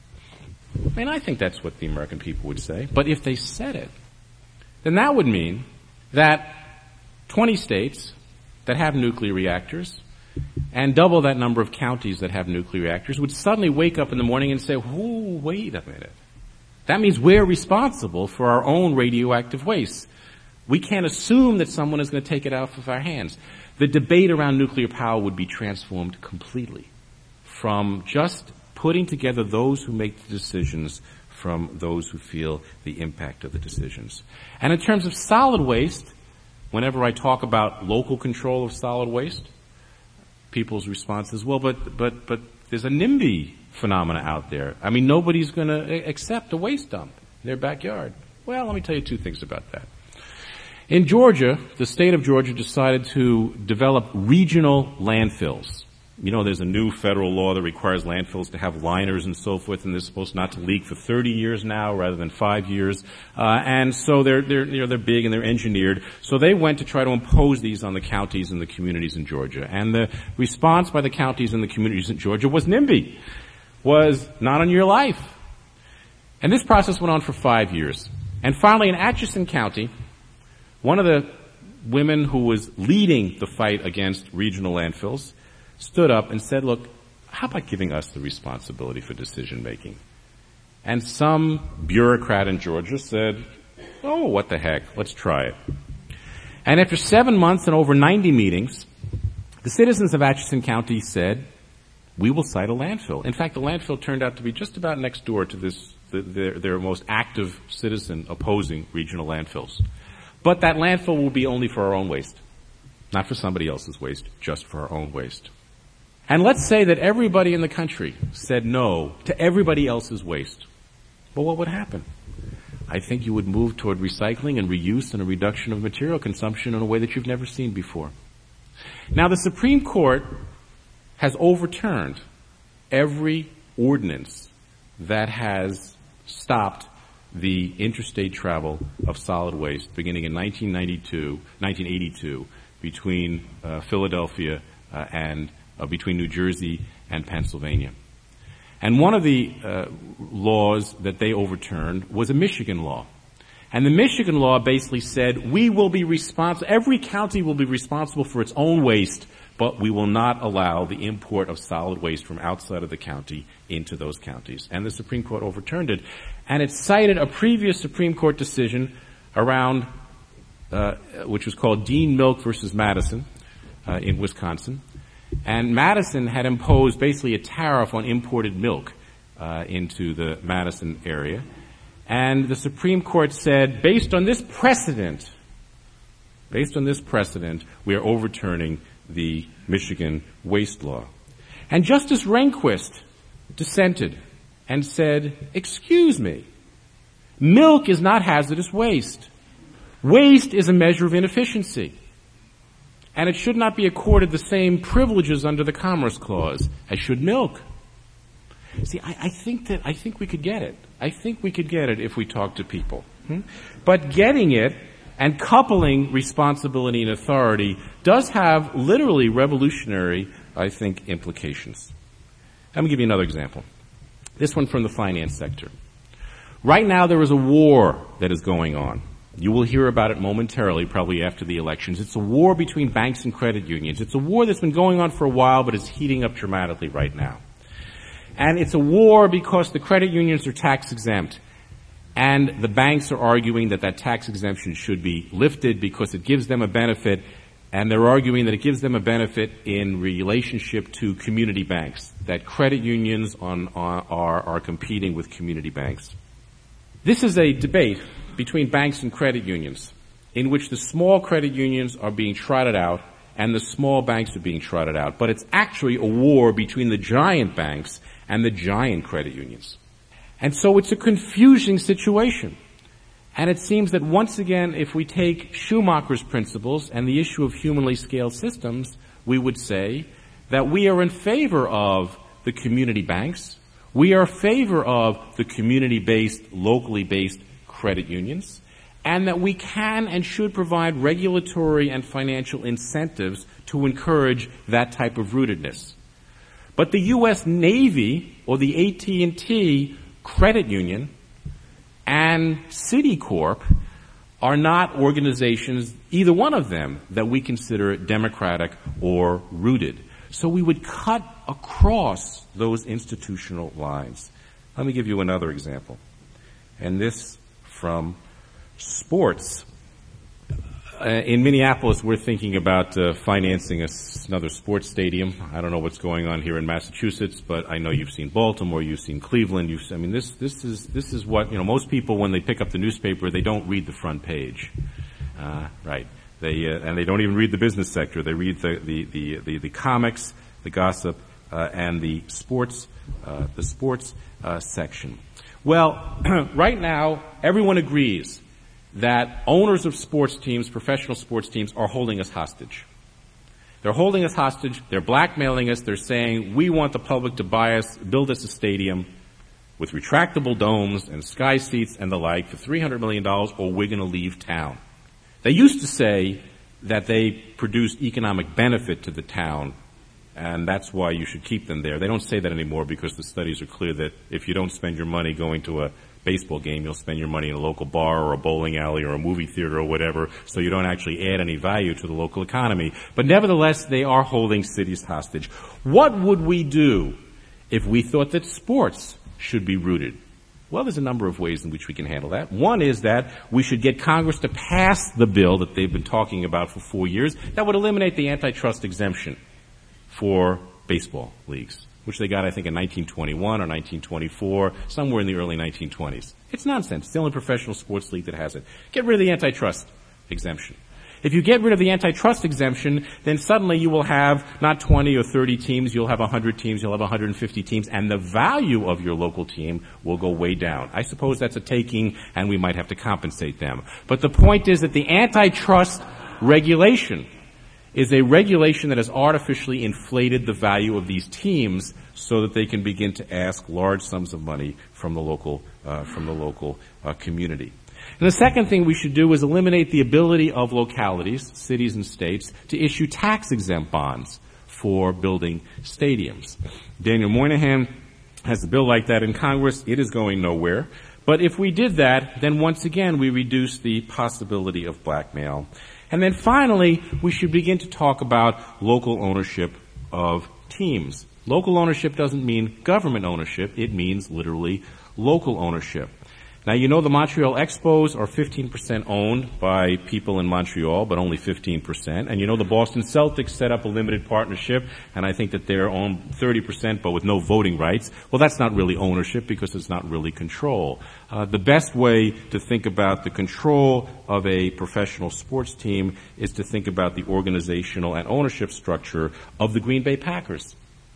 I mean, I think that's what the American people would say. But if they said it, then that would mean that twenty states that have nuclear reactors and double that number of counties that have nuclear reactors would suddenly wake up in the morning and say, oh, wait a minute. That means we're responsible for our own radioactive waste. We can't assume that someone is going to take it out of our hands. The debate around nuclear power would be transformed completely from just putting together those who make the decisions from those who feel the impact of the decisions. And in terms of solid waste, whenever I talk about local control of solid waste, people's response is, well, but, but, but there's a NIMBY phenomena out there. I mean, nobody's going to accept a waste dump in their backyard. Well, let me tell you two things about that. In Georgia, the state of Georgia decided to develop regional landfills. You know, there's a new federal law that requires landfills to have liners and so forth, and they're supposed not to leak for thirty years now rather than five years. Uh, and so they're, they're, you know, they're big and they're engineered. So they went to try to impose these on the counties and the communities in Georgia. And the response by the counties and the communities in Georgia was NIMBY, was not on your life. And this process went on for five years. And finally, in Atchison County, one of the women who was leading the fight against regional landfills stood up and said, look, how about giving us the responsibility for decision making? And some bureaucrat in Georgia said, oh, what the heck, let's try it. And after seven months and over ninety meetings, the citizens of Atchison County said, we will site a landfill. In fact, the landfill turned out to be just about next door to this, the, their, their most active citizen opposing regional landfills. But that landfill will be only for our own waste, not for somebody else's waste, just for our own waste. And let's say that everybody in the country said no to everybody else's waste. Well, what would happen? I think you would move toward recycling and reuse and a reduction of material consumption in a way that you've never seen before. Now, the Supreme Court has overturned every ordinance that has stopped the interstate travel of solid waste beginning in nineteen ninety-two, nineteen eighty-two between uh, Philadelphia uh, and uh, between New Jersey and Pennsylvania. And one of the uh, laws that they overturned was a Michigan law. And the Michigan law basically said, we will be responsible, every county will be responsible for its own waste, but we will not allow the import of solid waste from outside of the county into those counties. And the Supreme Court overturned it. And it cited a previous Supreme Court decision around, uh, which was called Dean Milk versus Madison, uh, in Wisconsin. And Madison had imposed basically a tariff on imported milk, uh, into the Madison area. And the Supreme Court said, based on this precedent, based on this precedent, we are overturning the Michigan waste law. And Justice Rehnquist dissented and said, excuse me, milk is not hazardous waste. Waste is a measure of inefficiency. And it should not be accorded the same privileges under the Commerce Clause as should milk. See, I, I think that, I think we could get it. I think we could get it if we talk to people. Hmm? But getting it and coupling responsibility and authority does have literally revolutionary, I think, implications. Let me give you another example. This one from the finance sector. Right now there is a war that is going on. You will hear about it momentarily, probably after the elections. It's a war between banks and credit unions. It's a war that's been going on for a while, but it's heating up dramatically right now. And it's a war because the credit unions are tax exempt. And the banks are arguing that that tax exemption should be lifted because it gives them a benefit, and they're arguing that it gives them a benefit in relationship to community banks, that credit unions on, on, are, are competing with community banks. This is a debate between banks and credit unions in which the small credit unions are being trotted out and the small banks are being trotted out. But it's actually a war between the giant banks and the giant credit unions. And so it's a confusing situation. And it seems that once again, if we take Schumacher's principles and the issue of humanly scaled systems, we would say that we are in favor of the community banks. We are in favor of the community-based, locally based credit unions, and that we can and should provide regulatory and financial incentives to encourage that type of rootedness. But the U S Navy or the A T and T credit union and Citicorp are not organizations, either one of them, that we consider democratic or rooted. So we would cut across those institutional lines. Let me give you another example. And this from sports. Uh, in Minneapolis, we're thinking about uh, financing a, another sports stadium. I don't know what's going on here in Massachusetts, but I know you've seen Baltimore, you've seen Cleveland. You've, I mean, this this is this is what, you know, most people when they pick up the newspaper, they don't read the front page, uh, right? They uh, and they don't even read the business sector. They read the the the the, the comics, the gossip, uh, and the sports uh, the sports uh, section. Well, right now, everyone agrees that owners of sports teams, professional sports teams, are holding us hostage. They're holding us hostage. They're blackmailing us. They're saying, we want the public to buy us, build us a stadium with retractable domes and sky seats and the like for three hundred million dollars, or we're going to leave town. They used to say that they produced economic benefit to the town, and that's why you should keep them there. They don't say that anymore because the studies are clear that if you don't spend your money going to a baseball game, you'll spend your money in a local bar or a bowling alley or a movie theater or whatever, so you don't actually add any value to the local economy. But nevertheless, they are holding cities hostage. What would we do if we thought that sports should be rooted? Well, there's a number of ways in which we can handle that. One is that we should get Congress to pass the bill that they've been talking about for four years that would eliminate the antitrust exemption for baseball leagues, which they got, I think, in nineteen twenty-one or nineteen twenty-four, somewhere in the early nineteen twenties. It's nonsense. It's the only professional sports league that has it. Get rid of the antitrust exemption. If you get rid of the antitrust exemption, then suddenly you will have not twenty or thirty teams, you'll have one hundred teams, you'll have one hundred fifty teams, and the value of your local team will go way down. I suppose that's a taking, and we might have to compensate them. But the point is that the antitrust regulation is a regulation that has artificially inflated the value of these teams so that they can begin to ask large sums of money from the local, uh, from the local uh, community. And the second thing we should do is eliminate the ability of localities, cities and states, to issue tax-exempt bonds for building stadiums. Daniel Moynihan has a bill like that in Congress. It is going nowhere. But if we did that, then once again we reduce the possibility of blackmail. And then finally, we should begin to talk about local ownership of teams. Local ownership doesn't mean government ownership. It means literally local ownership. Now, you know the Montreal Expos are fifteen percent owned by people in Montreal, but only fifteen percent. And you know the Boston Celtics set up a limited partnership, and I think that they're owned thirty percent, but with no voting rights. Well, that's not really ownership because it's not really control. Uh, the best way to think about the control of a professional sports team is to think about the organizational and ownership structure of the Green Bay Packers.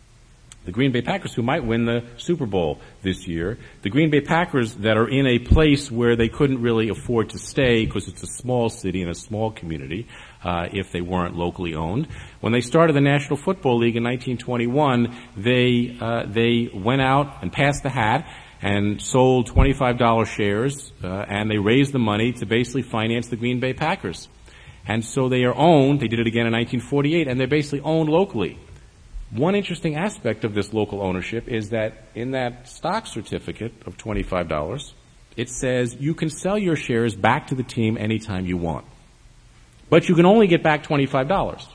The Green Bay Packers, who might win the Super Bowl this year. The Green Bay Packers that are in a place where they couldn't really afford to stay because it's a small city and a small community, uh, if they weren't locally owned. When they started the National Football League in nineteen twenty-one, they, uh, they went out and passed the hat and sold twenty-five dollars shares, uh, and they raised the money to basically finance the Green Bay Packers. And so they are owned, they did it again in nineteen forty-eight, and they're basically owned locally. One interesting aspect of this local ownership is that in that stock certificate of twenty-five dollars, it says you can sell your shares back to the team anytime you want. But you can only get back twenty-five dollars.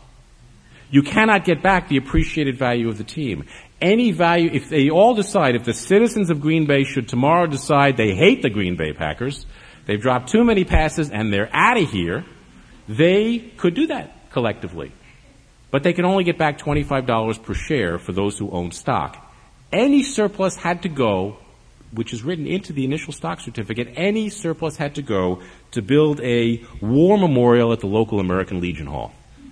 You cannot get back the appreciated value of the team. Any value, if they all decide, if the citizens of Green Bay should tomorrow decide they hate the Green Bay Packers, they've dropped too many passes and they're out of here, they could do that collectively. But they can only get back twenty-five dollars per share for those who own stock. Any surplus had to go, which is written into the initial stock certificate, any surplus had to go to build a war memorial at the local American Legion Hall.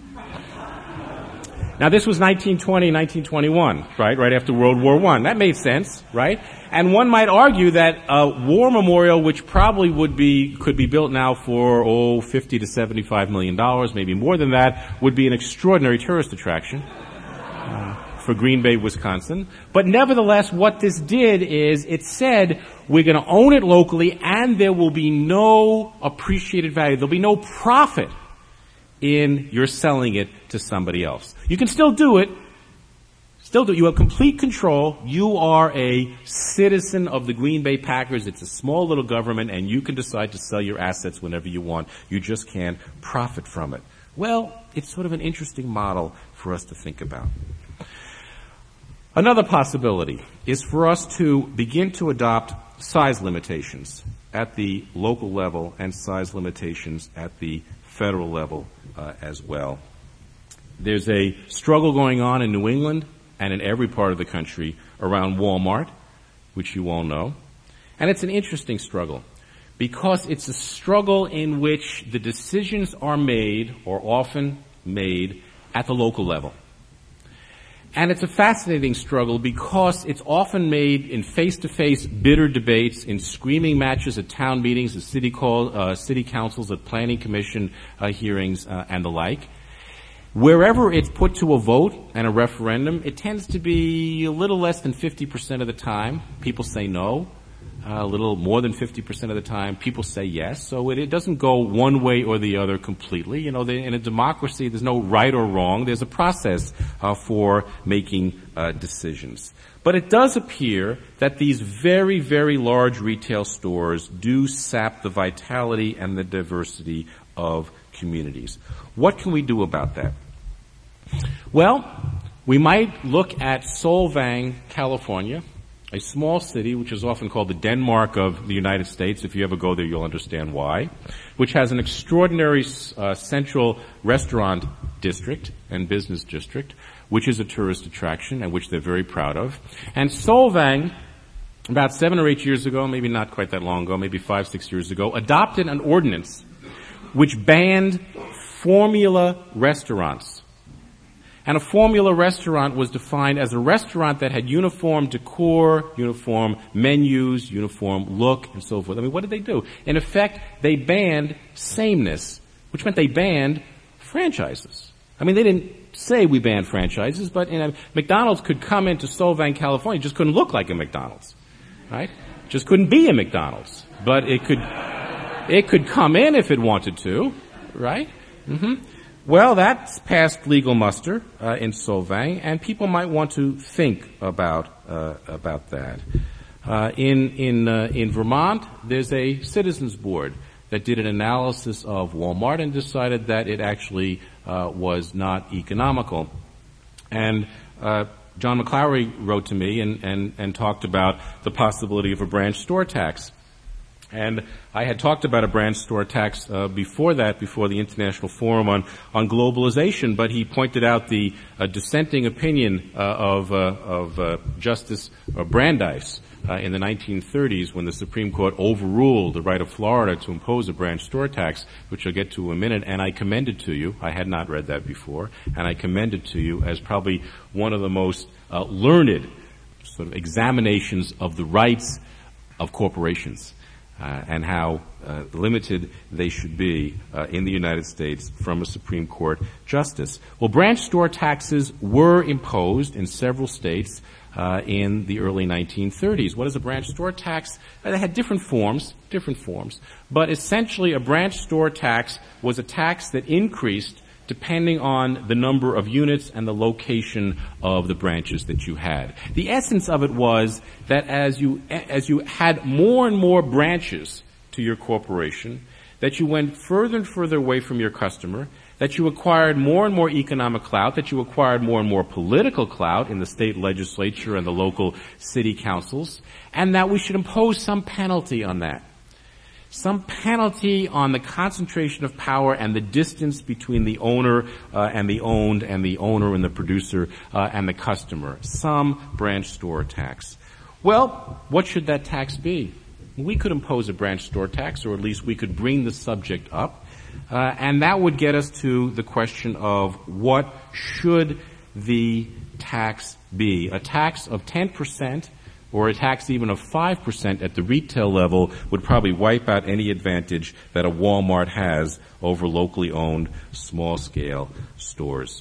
Now, this was nineteen twenty, nineteen twenty-one, right, right after World War One. That made sense, right? And one might argue that a war memorial, which probably would be, could be built now for, oh, fifty to seventy-five million dollars, maybe more than that, would be an extraordinary tourist attraction uh, for Green Bay, Wisconsin. But nevertheless, what this did is it said, we're going to own it locally and there will be no appreciated value. There'll be no profit in you're selling it to somebody else. You can still do it. Still do it. You have complete control. You are a citizen of the Green Bay Packers. It's a small little government, and you can decide to sell your assets whenever you want. You just can't profit from it. Well, it's sort of an interesting model for us to think about. Another possibility is for us to begin to adopt size limitations at the local level and size limitations at the federal level uh, as well. There's a struggle going on in New England and in every part of the country around Walmart, which you all know. And it's an interesting struggle because it's a struggle in which the decisions are made or often made at the local level. And it's a fascinating struggle because it's often made in face-to-face bitter debates, in screaming matches at town meetings, at city call, uh, city councils, at planning commission uh, hearings, uh, and the like. Wherever it's put to a vote and a referendum, it tends to be a little less than fifty percent of the time people say no. Uh, a little more than fifty percent of the time, people say yes. So it, it doesn't go one way or the other completely. You know, they, in a democracy, there's no right or wrong. There's a process uh, for making uh, decisions. But it does appear that these very, very large retail stores do sap the vitality and the diversity of communities. What can we do about that? Well, we might look at Solvang, California, a small city which is often called the Denmark of the United States. If you ever go there, you'll understand why. Which has an extraordinary uh, central restaurant district and business district, which is a tourist attraction and which they're very proud of. And Solvang, about seven or eight years ago, maybe not quite that long ago, maybe five, six years ago, adopted an ordinance which banned formula restaurants. And a formula restaurant was defined as a restaurant that had uniform decor, uniform menus, uniform look, and so forth. I mean, what did they do? In effect, they banned sameness, which meant they banned franchises. I mean, they didn't say we banned franchises, but you know, McDonald's could come into Solvang, California, it just couldn't look like a McDonald's, right? Just couldn't be a McDonald's, but it could, it could come in if it wanted to, right? Mm-hmm. Well, that's passed legal muster uh, in Solvang, and people might want to think about uh, about that. Uh, in in uh, in Vermont, there's a citizens board that did an analysis of Walmart and decided that it actually uh, was not economical. And uh, John McClowery wrote to me and, and and talked about the possibility of a branch store tax. And I had talked about a branch store tax uh, before that, before the International Forum on, on Globalization, but he pointed out the uh, dissenting opinion uh, of, uh, of uh, Justice uh, Brandeis uh, in the nineteen thirties when the Supreme Court overruled the right of Florida to impose a branch store tax, which I'll get to in a minute, and I commend it to you. I had not read that before, and I commend it to you as probably one of the most uh, learned sort of examinations of the rights of corporations. Uh, and how uh, limited they should be uh, in the United States from a Supreme Court justice. Well, branch store taxes were imposed in several states uh, in the early nineteen thirties. What is a branch store tax? Uh, they had different forms, different forms, but essentially a branch store tax was a tax that increased depending on the number of units and the location of the branches that you had. The essence of it was that as you as you had more and more branches to your corporation, that you went further and further away from your customer, that you acquired more and more economic clout, that you acquired more and more political clout in the state legislature and the local city councils, and that we should impose some penalty on that. Some penalty on the concentration of power and the distance between the owner uh, and the owned and the owner and the producer uh, and the customer. Some branch store tax. Well, what should that tax be? We could impose a branch store tax, or at least we could bring the subject up, uh, and that would get us to the question of what should the tax be? A tax of ten percent or a tax even of five percent at the retail level would probably wipe out any advantage that a Walmart has over locally owned small-scale stores.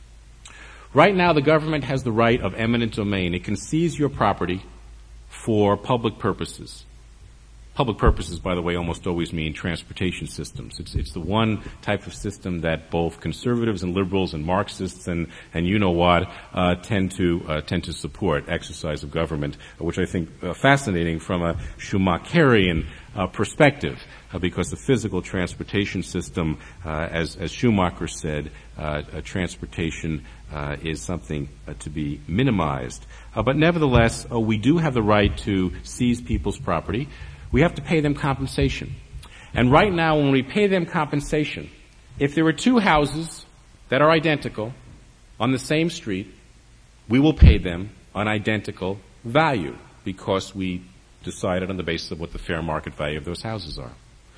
Right now, the government has the right of eminent domain. It can seize your property for public purposes. Public purposes, by the way, almost always mean transportation systems. It's, it's the one type of system that both conservatives and liberals and Marxists and, and you know what, uh, tend to, uh, tend to support exercise of government, which I think uh, fascinating from a Schumacherian uh, perspective, uh, because the physical transportation system, uh, as, as Schumacher said, uh, uh, transportation uh, is something uh, to be minimized. Uh, but nevertheless, uh, we do have the right to seize people's property. We have to pay them compensation. And right now, when we pay them compensation, if there are two houses that are identical on the same street, we will pay them an identical value because we decided on the basis of what the fair market value of those houses are.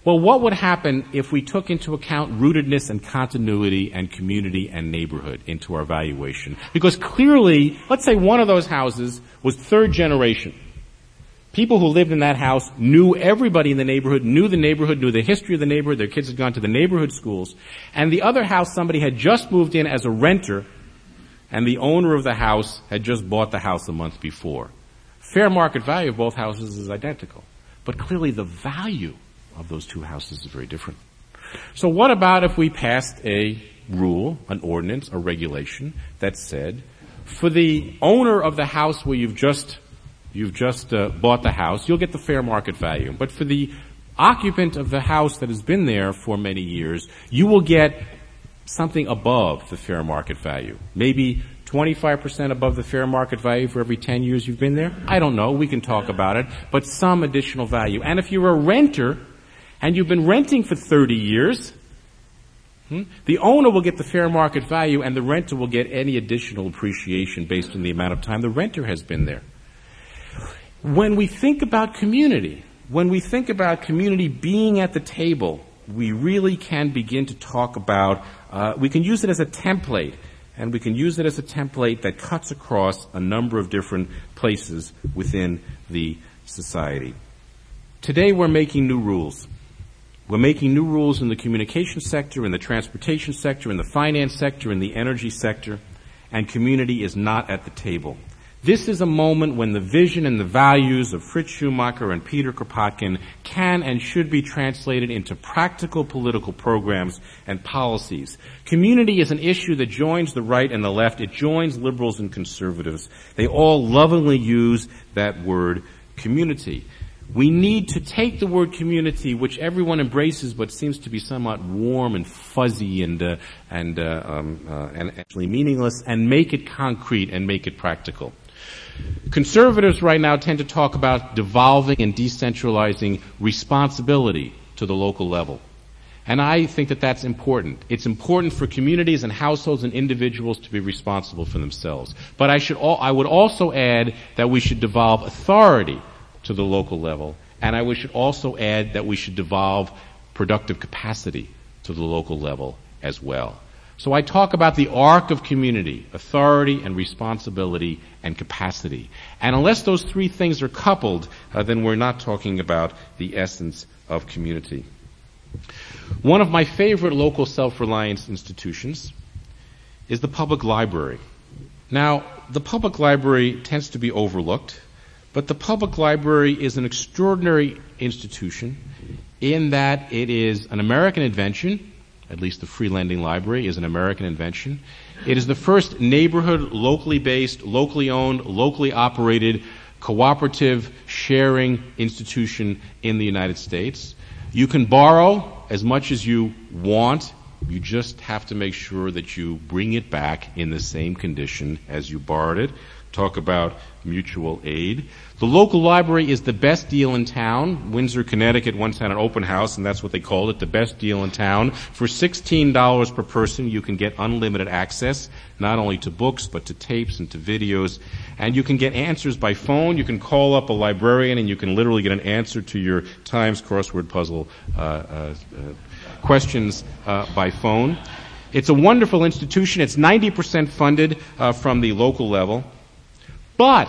Well, what would happen if we took into account rootedness and continuity and community and neighborhood into our valuation? Because clearly, let's say one of those houses was third generation. People who lived in that house knew everybody in the neighborhood, knew the neighborhood, knew the history of the neighborhood, their kids had gone to the neighborhood schools. And the other house, somebody had just moved in as a renter, and the owner of the house had just bought the house a month before. Fair market value of both houses is identical. But clearly the value of those two houses is very different. So what about if we passed a rule, an ordinance, a regulation that said, for the owner of the house where you've just you've just uh, bought the house, you'll get the fair market value. But for the occupant of the house that has been there for many years, you will get something above the fair market value. Maybe twenty-five percent above the fair market value for every ten years you've been there? I don't know. We can talk about it. But some additional value. And if you're a renter, and you've been renting for thirty years, hmm, the owner will get the fair market value and the renter will get any additional appreciation based on the amount of time the renter has been there. When we think about community, when we think about community being at the table, we really can begin to talk about, uh, we can use it as a template, and we can use it as a template that cuts across a number of different places within the society. Today we're making new rules. We're making new rules in the communication sector, in the transportation sector, in the finance sector, in the energy sector, and community is not at the table. This is a moment when the vision and the values of Fritz Schumacher and Peter Kropotkin can and should be translated into practical political programs and policies. Community is an issue that joins the right and the left. It joins liberals and conservatives. They all lovingly use that word community. We need to take the word community, which everyone embraces but seems to be somewhat warm and fuzzy and uh, and uh, um, uh, and actually meaningless, and make it concrete and make it practical. Conservatives right now tend to talk about devolving and decentralizing responsibility to the local level. And I think that that's important. It's important for communities and households and individuals to be responsible for themselves. But I should al- I would also add that we should devolve authority to the local level, and I should also add that we should devolve productive capacity to the local level as well. So I talk about the arc of community, authority and responsibility and capacity. And unless those three things are coupled, uh, then we're not talking about the essence of community. One of my favorite local self-reliance institutions is the public library. Now, the public library tends to be overlooked, but the public library is an extraordinary institution in that it is an American invention. At least the free lending library is an American invention. It is the first neighborhood, locally based, locally owned, locally operated, cooperative sharing institution in the United States. You can borrow as much as you want. You just have to make sure that you bring it back in the same condition as you borrowed it. Talk about mutual aid. The local library is the best deal in town. Windsor, Connecticut once had an open house, and that's what they called it, the best deal in town. For sixteen dollars per person, you can get unlimited access, not only to books, but to tapes and to videos. And you can get answers by phone. You can call up a librarian, and you can literally get an answer to your Times crossword puzzle uh, uh, uh, questions uh, by phone. It's a wonderful institution. It's ninety percent funded uh, from the local level. But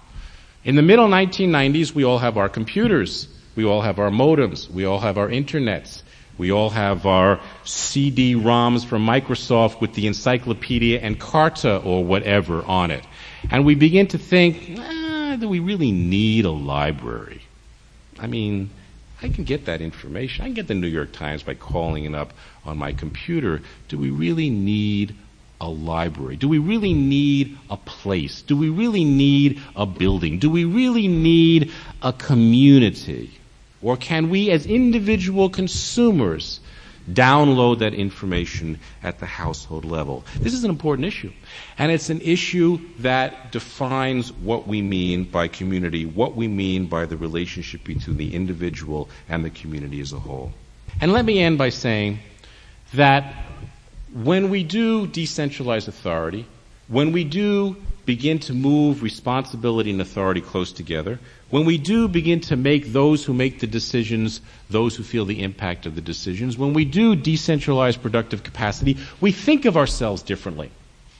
in the middle nineteen nineties, we all have our computers. We all have our modems. We all have our internets. We all have our C D ROMs from Microsoft with the Encyclopedia and Carta or whatever on it. And we begin to think, ah, do we really need a library? I mean, I can get that information. I can get the New York Times by calling it up on my computer. Do we really need a library? Do we really need a place? Do we really need a building? Do we really need a community? Or can we as individual consumers download that information at the household level? This is an important issue. And it's an issue that defines what we mean by community, what we mean by the relationship between the individual and the community as a whole. And let me end by saying that when we do decentralize authority, when we do begin to move responsibility and authority close together, when we do begin to make those who make the decisions those who feel the impact of the decisions, when we do decentralize productive capacity, we think of ourselves differently.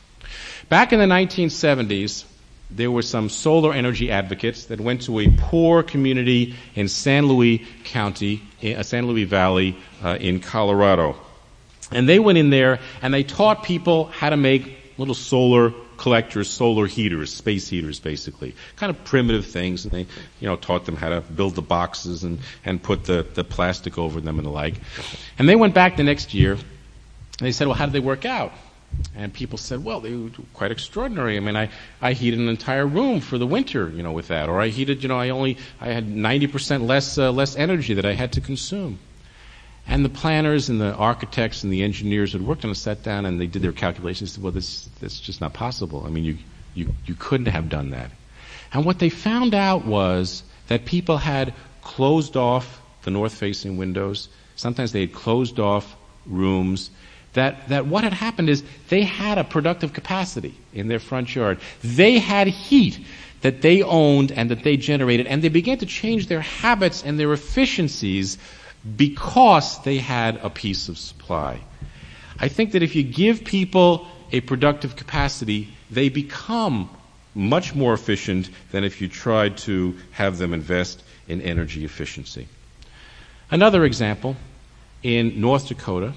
Back in the nineteen seventies, there were some solar energy advocates that went to a poor community in San Luis County, uh, San Luis Valley uh, in Colorado. And they went in there and they taught people how to make little solar collectors, solar heaters, space heaters basically. Kind of primitive things. And they, you know, taught them how to build the boxes and, and put the, the plastic over them and the like. And they went back the next year and they said, well, how did they work out? And people said, well, they were quite extraordinary. I mean, I, I heated an entire room for the winter, you know, with that. Or I heated, you know, I only, I had ninety percent less, uh, less energy that I had to consume. And the planners and the architects and the engineers who had worked on it sat down and they did their calculations and said, well, this, this is just not possible. I mean, you, you, you couldn't have done that. And what they found out was that people had closed off the north-facing windows. Sometimes they had closed off rooms. That, that what had happened is they had a productive capacity in their front yard. They had heat that they owned and that they generated, and they began to change their habits and their efficiencies because they had a piece of supply. I think that if you give people a productive capacity, they become much more efficient than if you tried to have them invest in energy efficiency. Another example, in North Dakota,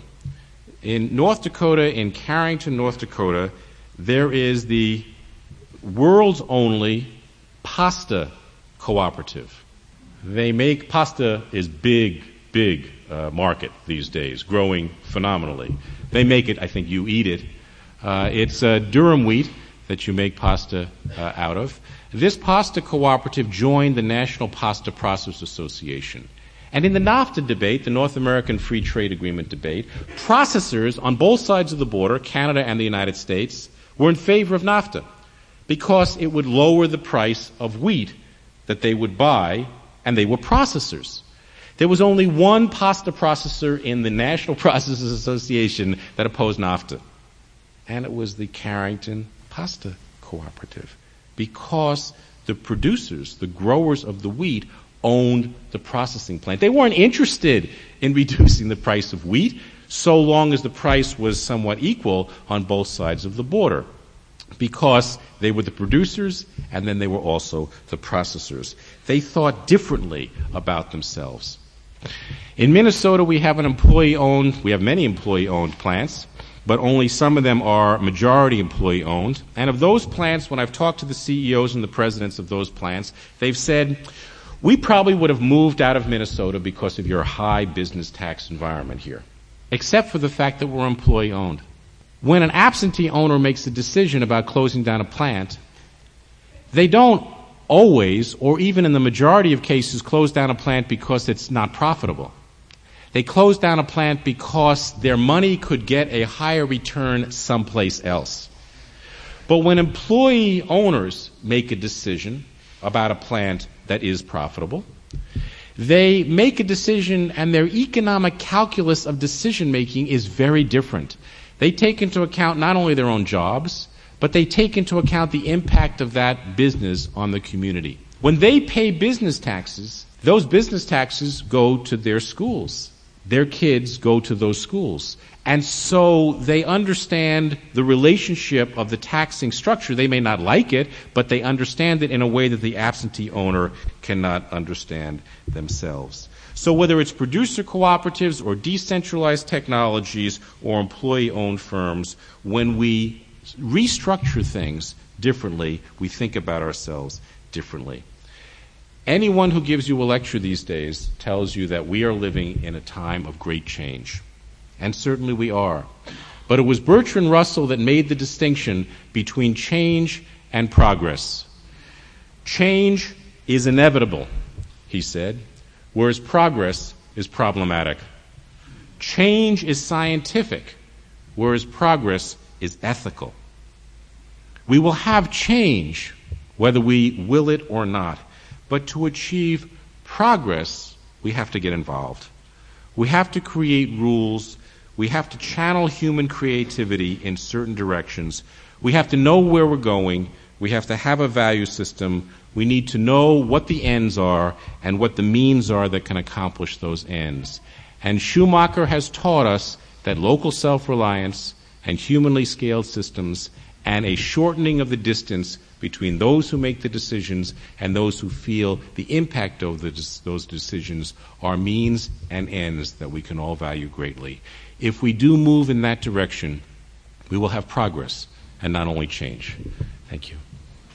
In North Dakota, in Carrington, North Dakota, there is the world's only pasta cooperative. They make pasta is big, big uh, market these days, growing phenomenally. They make it, I think you eat it. Uh, it's uh, durum wheat that you make pasta uh, out of. This pasta cooperative joined the National Pasta Processors Association. And in the NAFTA debate, the North American Free Trade Agreement debate, processors on both sides of the border, Canada and the United States, were in favor of NAFTA because it would lower the price of wheat that they would buy, and they were processors. There was only one pasta processor in the National Processors Association that opposed NAFTA, and it was the Carrington Pasta Cooperative, because the producers, the growers of the wheat, owned the processing plant. They weren't interested in reducing the price of wheat so long as the price was somewhat equal on both sides of the border, because they were the producers and then they were also the processors. They thought differently about themselves. In Minnesota, we have an employee-owned, we have many employee-owned plants, but only some of them are majority employee-owned. And of those plants, when I've talked to the C E Os and the presidents of those plants, they've said, we probably would have moved out of Minnesota because of your high business tax environment here, except for the fact that we're employee-owned. When an absentee owner makes a decision about closing down a plant, they don't always, or even in the majority of cases, close down a plant because it's not profitable. They close down a plant because their money could get a higher return someplace else. But when employee owners make a decision about a plant that is profitable, they make a decision, and their economic calculus of decision-making is very different. They take into account not only their own jobs, but they take into account the impact of that business on the community. When they pay business taxes, those business taxes go to their schools. Their kids go to those schools. And so they understand the relationship of the taxing structure. They may not like it, but they understand it in a way that the absentee owner cannot understand themselves. So whether it's producer cooperatives or decentralized technologies or employee-owned firms, when we restructure things differently, we think about ourselves differently. Anyone who gives you a lecture these days tells you that we are living in a time of great change. And certainly we are. But it was Bertrand Russell that made the distinction between change and progress. Change is inevitable, he said, whereas progress is problematic. Change is scientific, whereas progress is ethical. We will have change, whether we will it or not. But to achieve progress, we have to get involved. We have to create rules. We have to channel human creativity in certain directions. We have to know where we're going. We have to have a value system. We need to know what the ends are and what the means are that can accomplish those ends. And Schumacher has taught us that local self-reliance and humanly scaled systems and a shortening of the distance between those who make the decisions and those who feel the impact of the, those decisions are means and ends that we can all value greatly. If we do move in that direction, we will have progress and not only change. Thank you.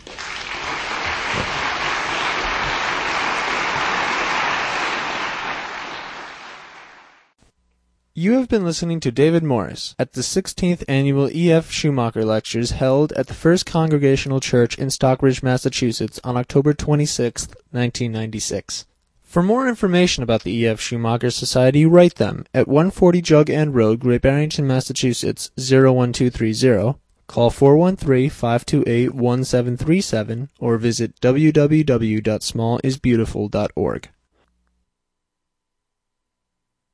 You have been listening to David Morris at the sixteenth Annual E F. Schumacher Lectures held at the First Congregational Church in Stockbridge, Massachusetts on October twenty-sixth, nineteen ninety-six. For more information about the E F. Schumacher Society, write them at one forty Jug End Road, Great Barrington, Massachusetts, zero one two three zero, call four one three, five two eight, one seven three seven, or visit w w w dot small is beautiful dot org.